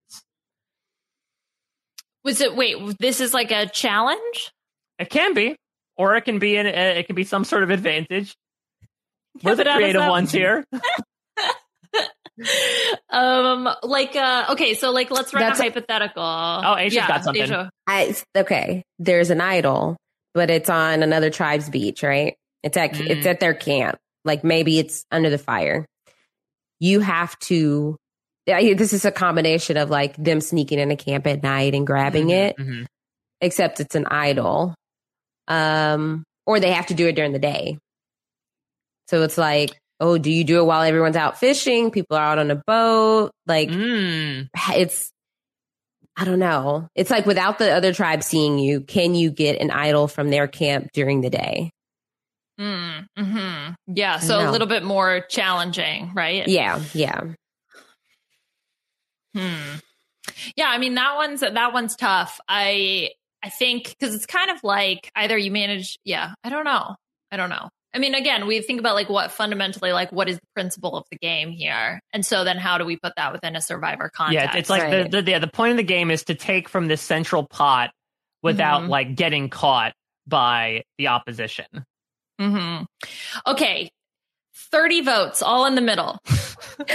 This is like a challenge? It can be. Or it can be it can be some sort of advantage. We're the creative ones here. Okay, so like let's run a hypothetical. Oh, Aisha's got something. Okay, there's an idol, but it's on another tribe's beach, right? It's at their camp. Like maybe it's under the fire. You have to. This is a combination of like them sneaking into camp at night and grabbing it, except it's an idol, or they have to do it during the day. So it's like, oh, do you do it while everyone's out fishing? People are out on a boat. Like it's, I don't know. It's like without the other tribe seeing you, can you get an idol from their camp during the day? Yeah, so a little bit more challenging, right? Yeah. Yeah, I mean that one's tough. I think because it's kind of like either you manage. Yeah, I don't know. I mean, again, we think about like what is the principle of the game here, and so then how do we put that within a Survivor context? Yeah, it's like the point of the game is to take from this central pot without like getting caught by the opposition. Okay, 30 votes, all in the middle. 30?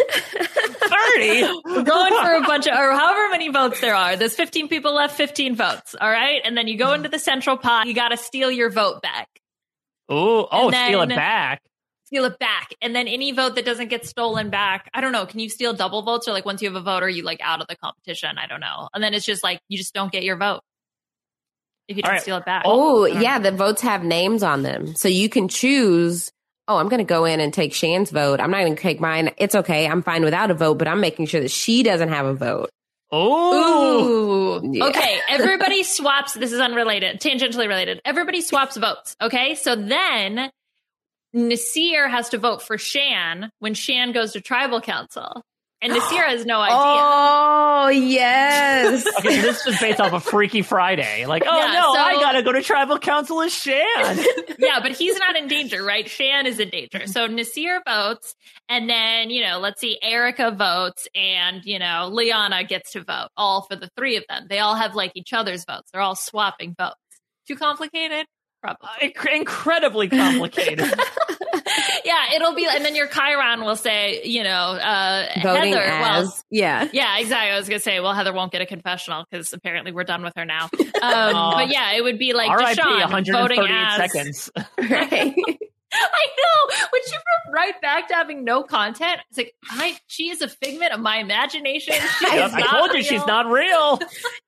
We're going for a bunch of, or however many votes there are. There's 15 people left, 15 votes. All right. And then you go into the central pot. You got to steal your vote back. Steal it back. Steal it back. And then any vote that doesn't get stolen back, I don't know. Can you steal double votes? Or like once you have a vote, are you like out of the competition? I don't know. And then it's just like, you just don't get your vote if you don't steal it back. Oh, yeah. The votes have names on them. So you can choose, I'm going to go in and take Shan's vote. I'm not going to take mine. It's okay. I'm fine without a vote, but I'm making sure that she doesn't have a vote. Oh, yeah. Okay. Everybody swaps. This is unrelated, tangentially related. Everybody swaps votes. Okay. So then Nasir has to vote for Shan when Shan goes to tribal council. And Nasir has no idea. Oh, yes. Okay, so this is based off of Freaky Friday. Like, I gotta go to tribal council as Shan. Yeah, but he's not in danger, right? Shan is in danger. So Nasir votes, and then, let's see, Erica votes, and, Liana gets to vote, all for the three of them. They all have, like, each other's votes. They're all swapping votes. Too complicated? Probably. Incredibly complicated. Yeah, it'll be, and then your Chiron will say, voting Heather. As, yeah, exactly. I was gonna say, Heather won't get a confessional because apparently we're done with her now. But yeah, it would be like R.I.P. Deshaun 138 voting as seconds. right. I know. When she went right back to having no content, it's like, she is a figment of my imagination. I told you she's not real.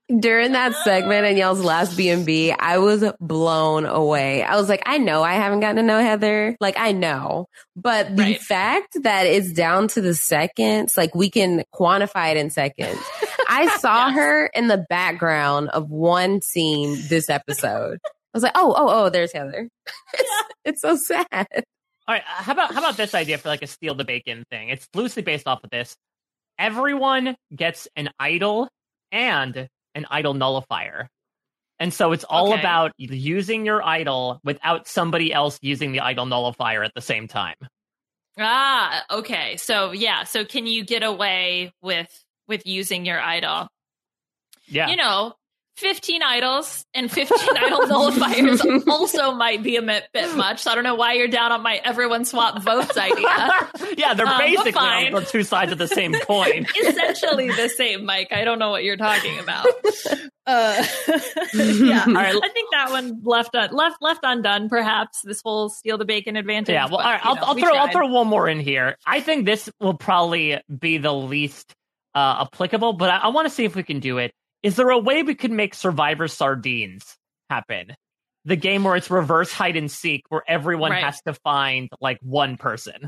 During that segment and y'all's last B&B, I was blown away. I was like, I know I haven't gotten to know Heather. Like, I know. But the fact that it's down to the seconds, like we can quantify it in seconds. I saw her in the background of one scene this episode. I was like, oh, there's Heather. It's so sad. All right, how about this idea for like a steal the bacon thing? It's loosely based off of this. Everyone gets an idol and an idol nullifier. And so it's all about using your idol without somebody else using the idol nullifier at the same time. Ah, okay. So so can you get away with using your idol? Yeah. 15 idols and 15 idol nullifiers also might be a bit much. So I don't know why you're down on my everyone swap votes idea. Yeah, they're basically on the two sides of the same coin. Essentially the same, Mike. I don't know what you're talking about. Yeah, all right. I think that one left undone. Perhaps this whole steal the bacon advantage. Yeah, well, but, all right. I'll throw one more in here. I think this will probably be the least applicable, but I want to see if we can do it. Is there a way we could make Survivor Sardines happen? The game where it's reverse hide and seek, where everyone has to find like one person.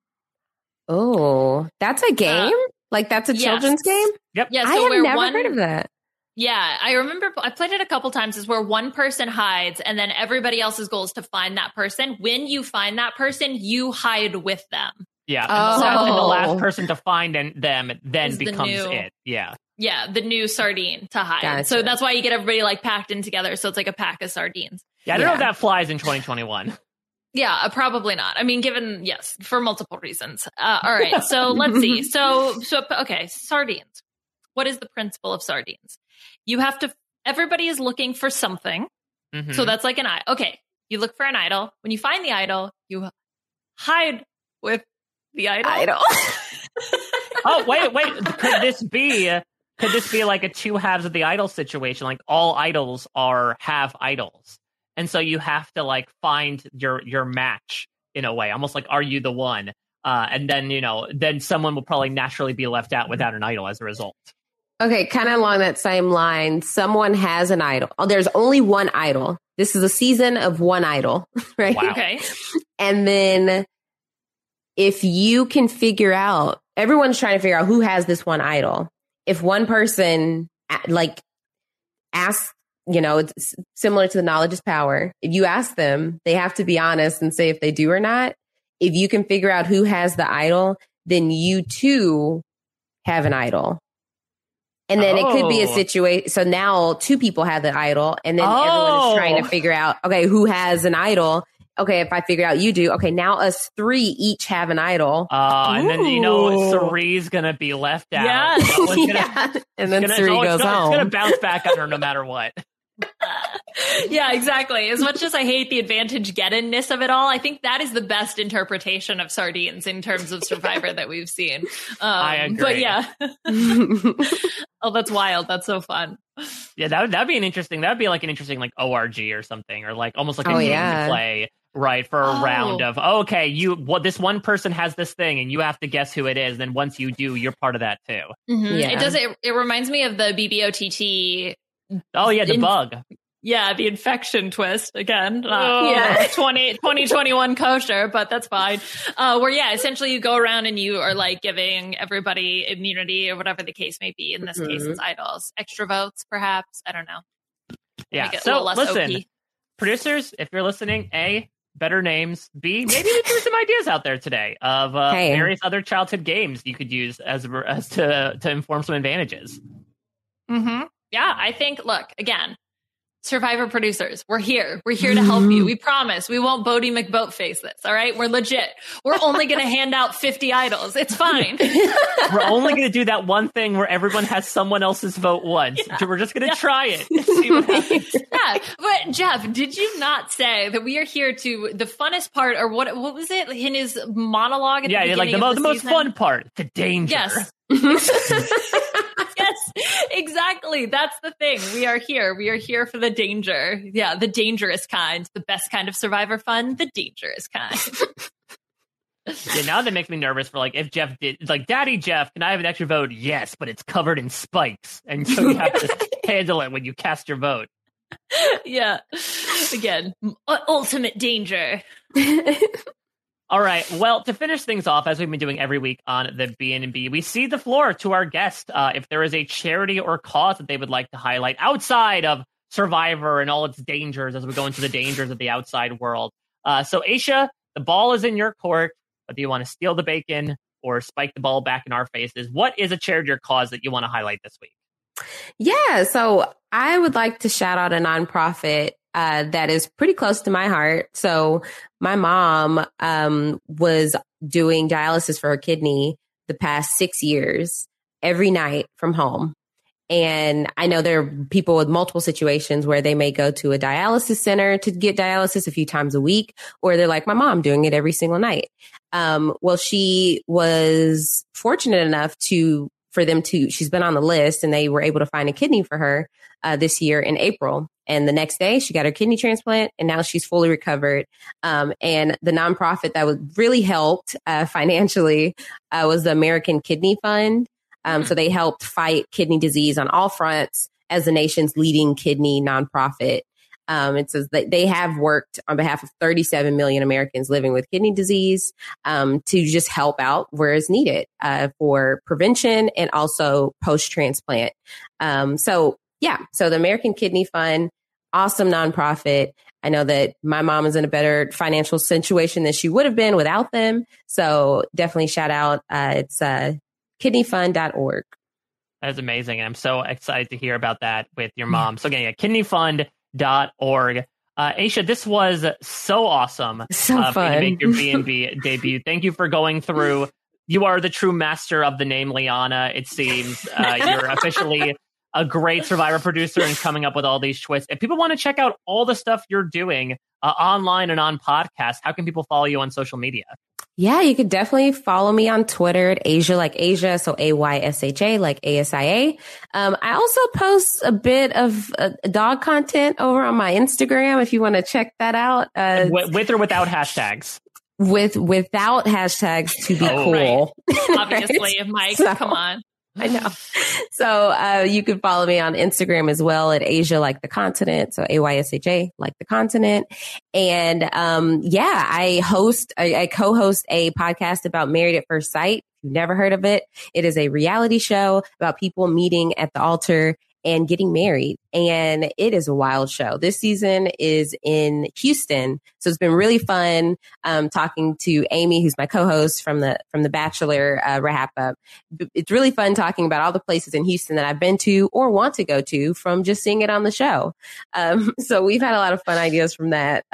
Oh, that's a game? Like that's a children's game? Yep. Yeah, so I have never heard of that. Yeah, I remember I played it a couple times. Is where one person hides and then everybody else's goal is to find that person. When you find that person, you hide with them. Yeah. And the last person to find them then becomes it. Yeah. Yeah, the new sardine to hide. Gotcha. So that's why you get everybody like packed in together. So it's like a pack of sardines. Yeah, I don't know if that flies in 2021. Yeah, probably not. I mean, for multiple reasons. All right, so let's see. So okay, sardines. What is the principle of sardines? You have to, everybody is looking for something. Mm-hmm. So that's like an idol. Okay, you look for an idol. When you find the idol, you hide with the idol. Oh, wait. Could this be like a two halves of the idol situation? Like all idols have idols. And so you have to like find your match in a way, almost like, are you the one? And then, then someone will probably naturally be left out without an idol as a result. Okay, kind of along that same line, someone has an idol. Oh, there's only one idol. This is a season of one idol, right? Wow. Okay. And then if you can figure out, everyone's trying to figure out who has this one idol. If one person like asks, it's similar to the knowledge is power. If you ask them, they have to be honest and say if they do or not. If you can figure out who has the idol, then you too have an idol. And then it could be a situation. So now two people have the idol and then everyone is trying to figure out, okay, who has an idol? Okay, if I figure out you do, okay, now us three each have an idol. And then, Cerie's going to be left out. Yes. And then Cerie goes home. It's going to bounce back on her no matter what. Yeah, exactly. As much as I hate the advantage get-in-ness of it all, I think that is the best interpretation of sardines in terms of Survivor that we've seen. I agree. But yeah. Oh, that's wild. That's so fun. Yeah, that'd be like an interesting like ORG or something, or like almost like a game to play, right? For a round of, this one person has this thing and you have to guess who it is. Then once you do, you're part of that too. Mm-hmm. Yeah. It reminds me of the BBOTT. Oh yeah, the bug. Yeah, the infection twist again. 2021 kosher, but that's fine. Where essentially you go around and you are like giving everybody immunity or whatever the case may be. In this case, it's idols, extra votes, perhaps. I don't know. Yeah. So listen, OP. Producers, if you're listening, A, better names. B, maybe there's some ideas out there today of various other childhood games you could use as to inform some advantages. Mm-hmm. Yeah, I think. Look again. Survivor producers, we're here. We're here to help you. We promise we won't Bodie McBoatface this. All right. We're legit. We're only going to hand out 50 idols. It's fine. We're only going to do that one thing where everyone has someone else's vote once. Yeah. We're just going to try it and see what happens. Yeah. But Jeff, did you not say that we are here to the funnest part, or what was it in his monologue? At the beginning like the most fun part, the danger. Yes. Yes, exactly. That's the thing. We are here. We are here for the danger. Yeah, the dangerous kind. The best kind of Survivor fun, the dangerous kind. Yeah, now that makes me nervous for like if Jeff did like Daddy Jeff, can I have an extra vote? Yes, but it's covered in spikes. And so you have to handle it when you cast your vote. Yeah. Again, ultimate danger. All right. Well, to finish things off, as we've been doing every week on the B&B, we cede the floor to our guest. If there is a charity or cause that they would like to highlight outside of Survivor and all its dangers as we go into the dangers of the outside world. So, Aisha, the ball is in your court. Whether you want to steal the bacon or spike the ball back in our faces, what is a charity or cause that you want to highlight this week? Yeah, so I would like to shout out a nonprofit that is pretty close to my heart. So my mom was doing dialysis for her kidney the past 6 years, every night from home. And I know there are people with multiple situations where they may go to a dialysis center to get dialysis a few times a week, or they're like my mom doing it every single night. Well, she was fortunate enough for them to, she's been on the list and they were able to find a kidney for her this year in April. And the next day she got her kidney transplant and now she's fully recovered. And the nonprofit that would really helped financially was the American Kidney Fund. So they helped fight kidney disease on all fronts as the nation's leading kidney nonprofit. It says that they have worked on behalf of 37 million Americans living with kidney disease to just help out where it's needed for prevention and also post-transplant. So the American Kidney Fund, awesome nonprofit. I know that my mom is in a better financial situation than she would have been without them. So definitely shout out. It's kidneyfund.org. That is amazing. And I'm so excited to hear about that with your mom. So again, kidneyfund.org. Aisha, this was so awesome. So fun. For you to make your B&B debut. Thank you for going through. You are the true master of the name Liana, it seems. You're officially a great Survivor producer and coming up with all these twists. If people want to check out all the stuff you're doing online and on podcasts, how can people follow you on social media? Yeah, you could definitely follow me on Twitter at Asia like Asia, so AYSHA like ASIA. I also post a bit of dog content over on my Instagram if you want to check that out. With or without hashtags? Without hashtags to be cool. Right. Obviously, Mike, so, come on. I know. So you can follow me on Instagram as well at Asia like the continent. So AYSHA like the continent. And I co-host a podcast about Married at First Sight. If you've never heard of it, it is a reality show about people meeting at the altar and getting married. And it is a wild show. This season is in Houston. So it's been really fun talking to Amy, who's my co-host from the Bachelor wrap up. It's really fun talking about all the places in Houston that I've been to or want to go to from just seeing it on the show. So we've had a lot of fun ideas from that.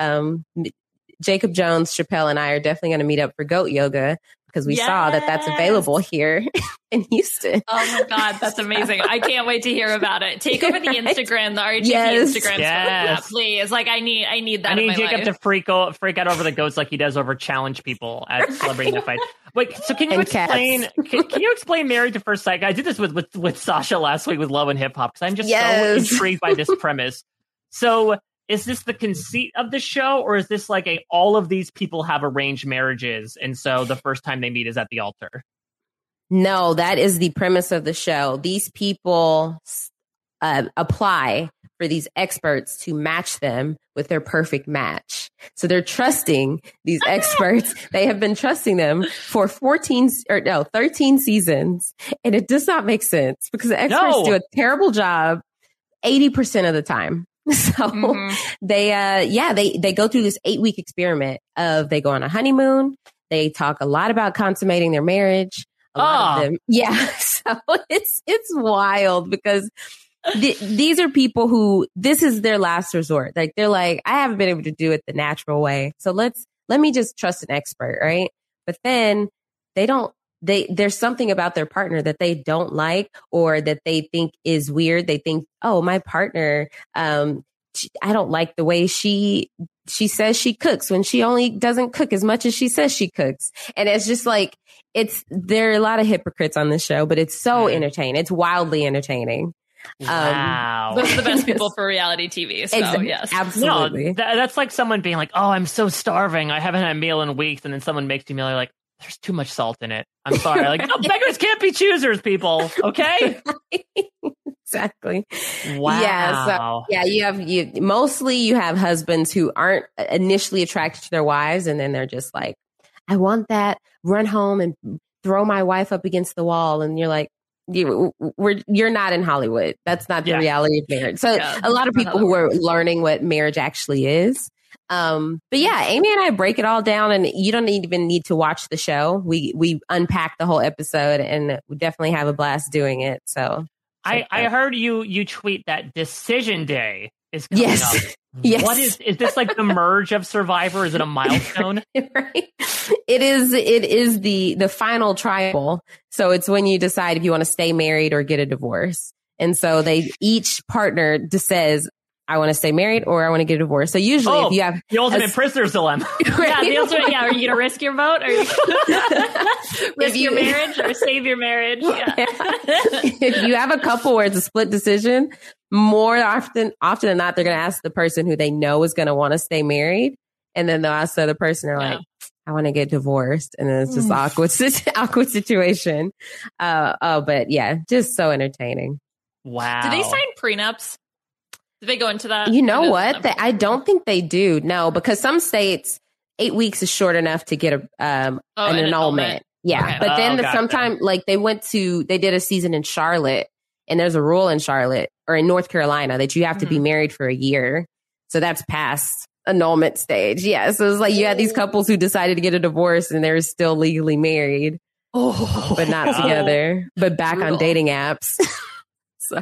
Jacob Jones, Chappelle, and I are definitely going to meet up for goat yoga because we saw that that's available here in Houston. Oh my God, that's amazing. I can't wait to hear about it. Take over the Instagram, the RHAP Instagram. Yeah, please. Like I need that. I need Jacob to freak out over the goats like he does over challenge people at Celebrating the Fight. Wait, so can you explain can you explain Married to First Sight? I did this with Sasha last week with Love and Hip Hop because I'm just so intrigued by this premise. So is this the conceit of the show, or is this like all of these people have arranged marriages, and so the first time they meet is at the altar? No, that is the premise of the show. These people apply for these experts to match them with their perfect match. So they're trusting these experts. They have been trusting them for 13 seasons, and it does not make sense because the experts do a terrible job 80% of the time. So they go through this 8-week experiment of they go on a honeymoon. They talk a lot about consummating their marriage. A lot of them. Yeah. So it's wild because these are people who this is their last resort. Like they're like, I haven't been able to do it the natural way. So let me just trust an expert. Right. But then there's something about their partner that they don't like or that they think is weird. They think, oh, my partner, I don't like the way she says she cooks when she only doesn't cook as much as she says she cooks. And it's just like, there are a lot of hypocrites on this show, but it's so entertaining. It's wildly entertaining. Wow. Those are the best people for reality TV. So yes, absolutely. No, that's like someone being like, oh, I'm so starving. I haven't had a meal in weeks. And then someone makes you a meal. You're like, there's too much salt in it. I'm sorry. Like, no, beggars can't be choosers, people. Okay. Exactly. Wow. Yeah. So, yeah, you have husbands who aren't initially attracted to their wives, and then they're just like, I want that. Run home and throw my wife up against the wall, and you're like, you're not in Hollywood. That's not the reality of marriage. So a lot of people who are learning what marriage actually is. But yeah, Amy and I break it all down, and you don't even need to watch the show. We unpack the whole episode, and we definitely have a blast doing it. So I heard you tweet that Decision Day is coming up. Yes. What is this like the merge of Survivor? Is it a milestone? Right. It is the final tribal. So it's when you decide if you want to stay married or get a divorce. And so each partner says, I want to stay married or I want to get a divorce. So usually if you have the ultimate prisoner's dilemma. Right? Yeah, the ultimate, are you going to risk your vote or risk your marriage or save your marriage? Yeah. If you have a couple where it's a split decision, more often than not, they're going to ask the person who they know is going to want to stay married. And then they'll ask the other person, they're like, I want to get divorced. And then it's just awkward situation. But yeah, just so entertaining. Wow. Do they sign prenups? Do they go into that? You know what? I don't think they do. No, because some states, 8 weeks is short enough to get an annulment. Yeah. Okay. But then sometimes like they did a season in Charlotte, and there's a rule in Charlotte or in North Carolina that you have to be married for a year. So that's past annulment stage. Yeah. So it's like you had these couples who decided to get a divorce and they're still legally married, but not together, but back on dating apps. So.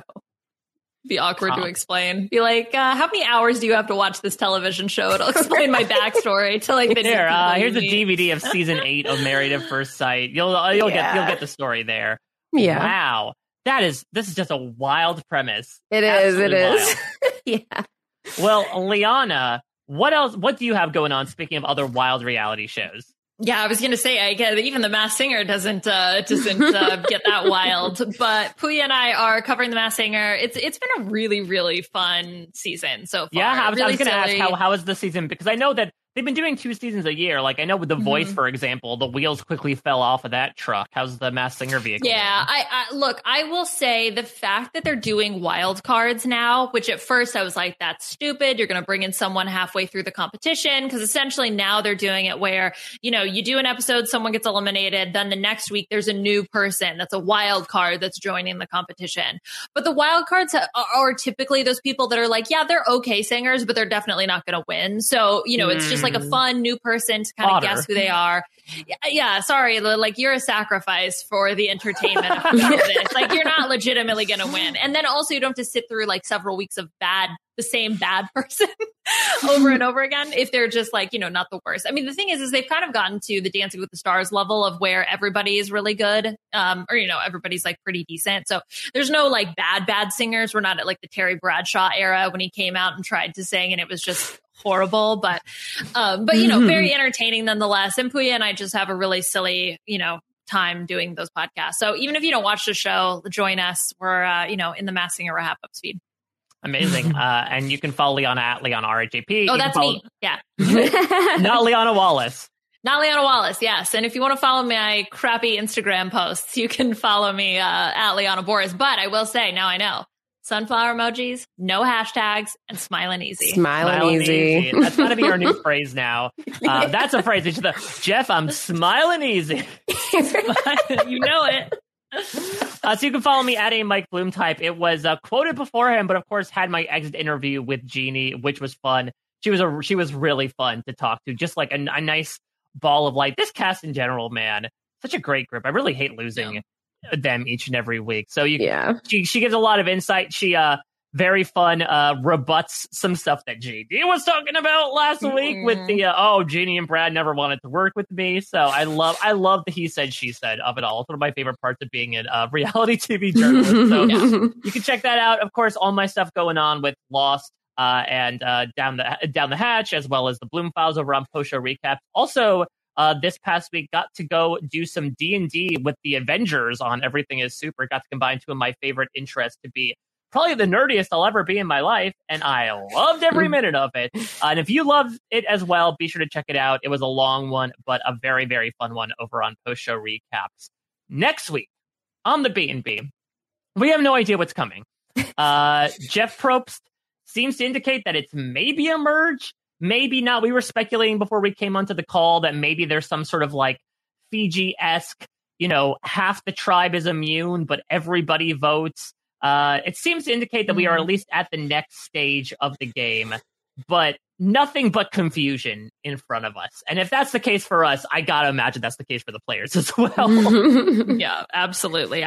Be awkward to explain. Be like, how many hours do you have to watch this television show? It'll explain my backstory to like the here's a DVD of season 8 of Married at First Sight. You'll get the story there. Yeah. Wow. This is just a wild premise. It is. Yeah. Well, Liana, what do you have going on? Speaking of other wild reality shows. Yeah, I was going to say, even the Masked Singer doesn't get that wild. But Puya and I are covering the Masked Singer. It's been a really, really fun season so far. Yeah, I was really going to ask how is the season, because I know that they've been doing 2 seasons a year. Like I know with The Voice, for example, the wheels quickly fell off of that truck. How's the Masked Singer vehicle? Yeah, I will say the fact that they're doing wild cards now, which at first I was like, that's stupid. You're going to bring in someone halfway through the competition, because essentially now they're doing it where, you do an episode, someone gets eliminated, then the next week there's a new person that's a wild card that's joining the competition. But the wild cards are typically those people that are like, yeah, they're okay singers, but they're definitely not going to win. So, it's just like a fun new person to kind of guess who they are. Yeah, sorry, like you're a sacrifice for the entertainment of this. Like you're not legitimately going to win. And then also you don't have to sit through like several weeks of the same bad person over and over again if they're just like, not the worst. I mean, the thing is they've kind of gotten to the Dancing with the Stars level of where everybody is really good, or everybody's like pretty decent. So there's no like bad singers. We're not at like the Terry Bradshaw era when he came out and tried to sing and it was just horrible, but very entertaining nonetheless. And Puya and I just have a really silly, time doing those podcasts. So even if you don't watch the show, join us. We're, in the Masked Singer Wrap Up feed. Amazing. And you can follow Liana at Liana RHAP. Oh, that's me. Yeah. Not Liana Wallace. Not Liana Wallace, yes. And if you want to follow my crappy Instagram posts, you can follow me at Liana Boris. But I will say, now I know. Sunflower emojis, no hashtags, and smiling easy. Smiling easy. That's got to be our new phrase now. That's a phrase. It's Jeff, I'm smiling easy. You know it. So you can follow me at a Mike Bloom type. It was quoted beforehand, but of course had my exit interview with Jeannie, which was fun. She was really fun to talk to. Just like a nice ball of light. This cast in general, man, such a great group. I really hate losing them each and every week. So she gives a lot of insight. She very fun rebuts some stuff that JD was talking about last week with the Jeannie and Brad never wanted to work with me. So I love the he said she said of it all. It's one of my favorite parts of being a reality TV journalist. So you can check that out. Of course, all my stuff going on with Lost and Down the Hatch, as well as the Bloom Files over on Post Show Recaps. Also, this past week, got to go do some D&D with the Avengers on Everything is Super. Got to combine 2 of my favorite interests to be probably the nerdiest I'll ever be in my life, and I loved every minute of it. And if you loved it as well, be sure to check it out. It was a long one, but a very, very fun one over on Post Show Recaps. Next week on the B&B, we have no idea what's coming. Jeff Probst seems to indicate that it's maybe a merge, maybe not. We were speculating before we came onto the call that maybe there's some sort of like Fiji-esque, half the tribe is immune, but everybody votes. It seems to indicate that we are at least at the next stage of the game, but nothing but confusion in front of us. And if that's the case for us, I gotta imagine that's the case for the players as well. Yeah, absolutely.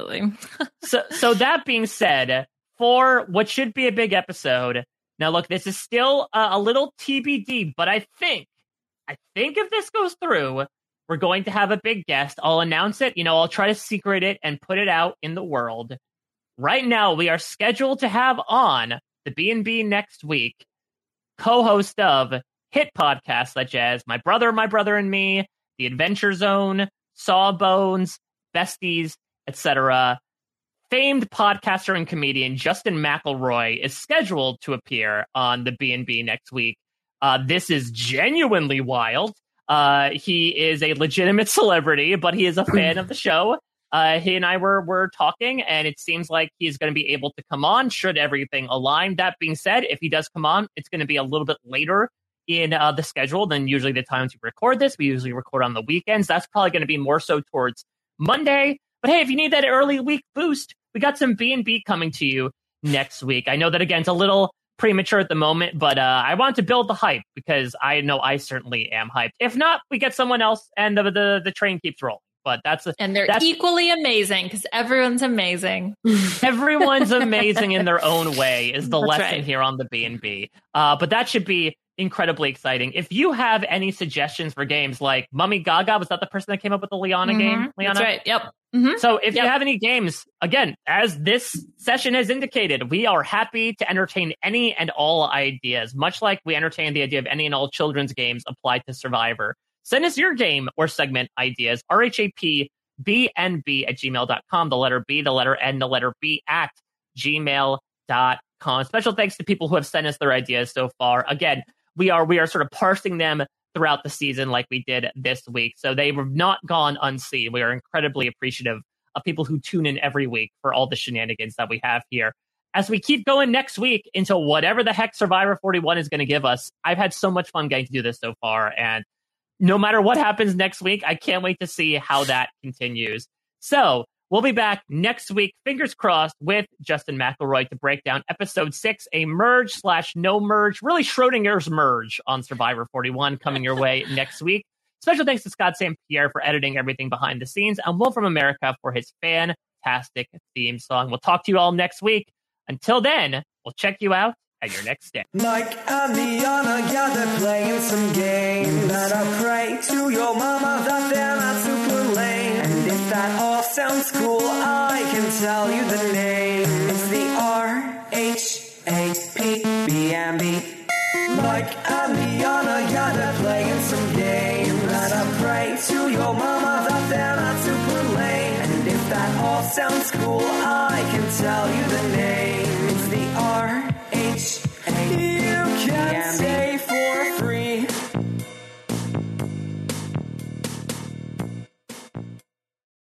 So that being said, for what should be a big episode, now look, this is still a little TBD, but I think if this goes through, we're going to have a big guest. I'll announce it. I'll try to secret it and put it out in the world. Right now, we are scheduled to have on the B&B next week, co-host of hit podcasts such as My Brother and Me, The Adventure Zone, Sawbones, Besties, etc. Famed podcaster and comedian Justin McElroy is scheduled to appear on the B&B next week. This is genuinely wild. He is a legitimate celebrity, but he is a fan of the show. He and I were talking, and it seems like he's going to be able to come on should everything align. That being said, if he does come on, it's going to be a little bit later in the schedule than usually the times we record this. We usually record on the weekends. That's probably going to be more so towards Monday. But hey, if you need that early week boost, we got some B&B coming to you next week. I know that, again, it's a little premature at the moment, but I want to build the hype because I know I certainly am hyped. If not, we get someone else and the train keeps rolling. But that's equally amazing because everyone's amazing. Everyone's amazing in their own way is the lesson right. here on the B&B. But that should be incredibly exciting. If you have any suggestions for games like Mummy Gaga, was that the person that came up with the Liana game? Liana? That's right. Yep. So if you have any games, again, as this session has indicated, we are happy to entertain any and all ideas, much like we entertain the idea of any and all children's games applied to Survivor. Send us your game or segment ideas, rhapbnb@gmail.com, the letter B, the letter N, the letter B at gmail.com. Special thanks to people who have sent us their ideas so far. Again, we are sort of parsing them throughout the season like we did this week. So they were not gone unseen. We are incredibly appreciative of people who tune in every week for all the shenanigans that we have here. As we keep going next week into whatever the heck Survivor 41 is going to give us, I've had so much fun getting to do this so far, and no matter what happens next week, I can't wait to see how that continues. So we'll be back next week, fingers crossed, with Justin McElroy to break down episode 6, a merge/no merge, really Schrodinger's merge on Survivor 41 coming your way next week. Special thanks to Scott St. Pierre for editing everything behind the scenes, and Will from America for his fantastic theme song. We'll talk to you all next week. Until then, we'll check you out at your next step. Mike and Liana, yeah, they're playing some games. And I pray to your mama that they're not super lame. And if that all sounds cool, I can tell you the name. It's the RHAPBNB. Mike and Liana, yeah, they're playing some games. And I pray to your mama that they're not super lame. And if that all sounds cool, I can tell you the name.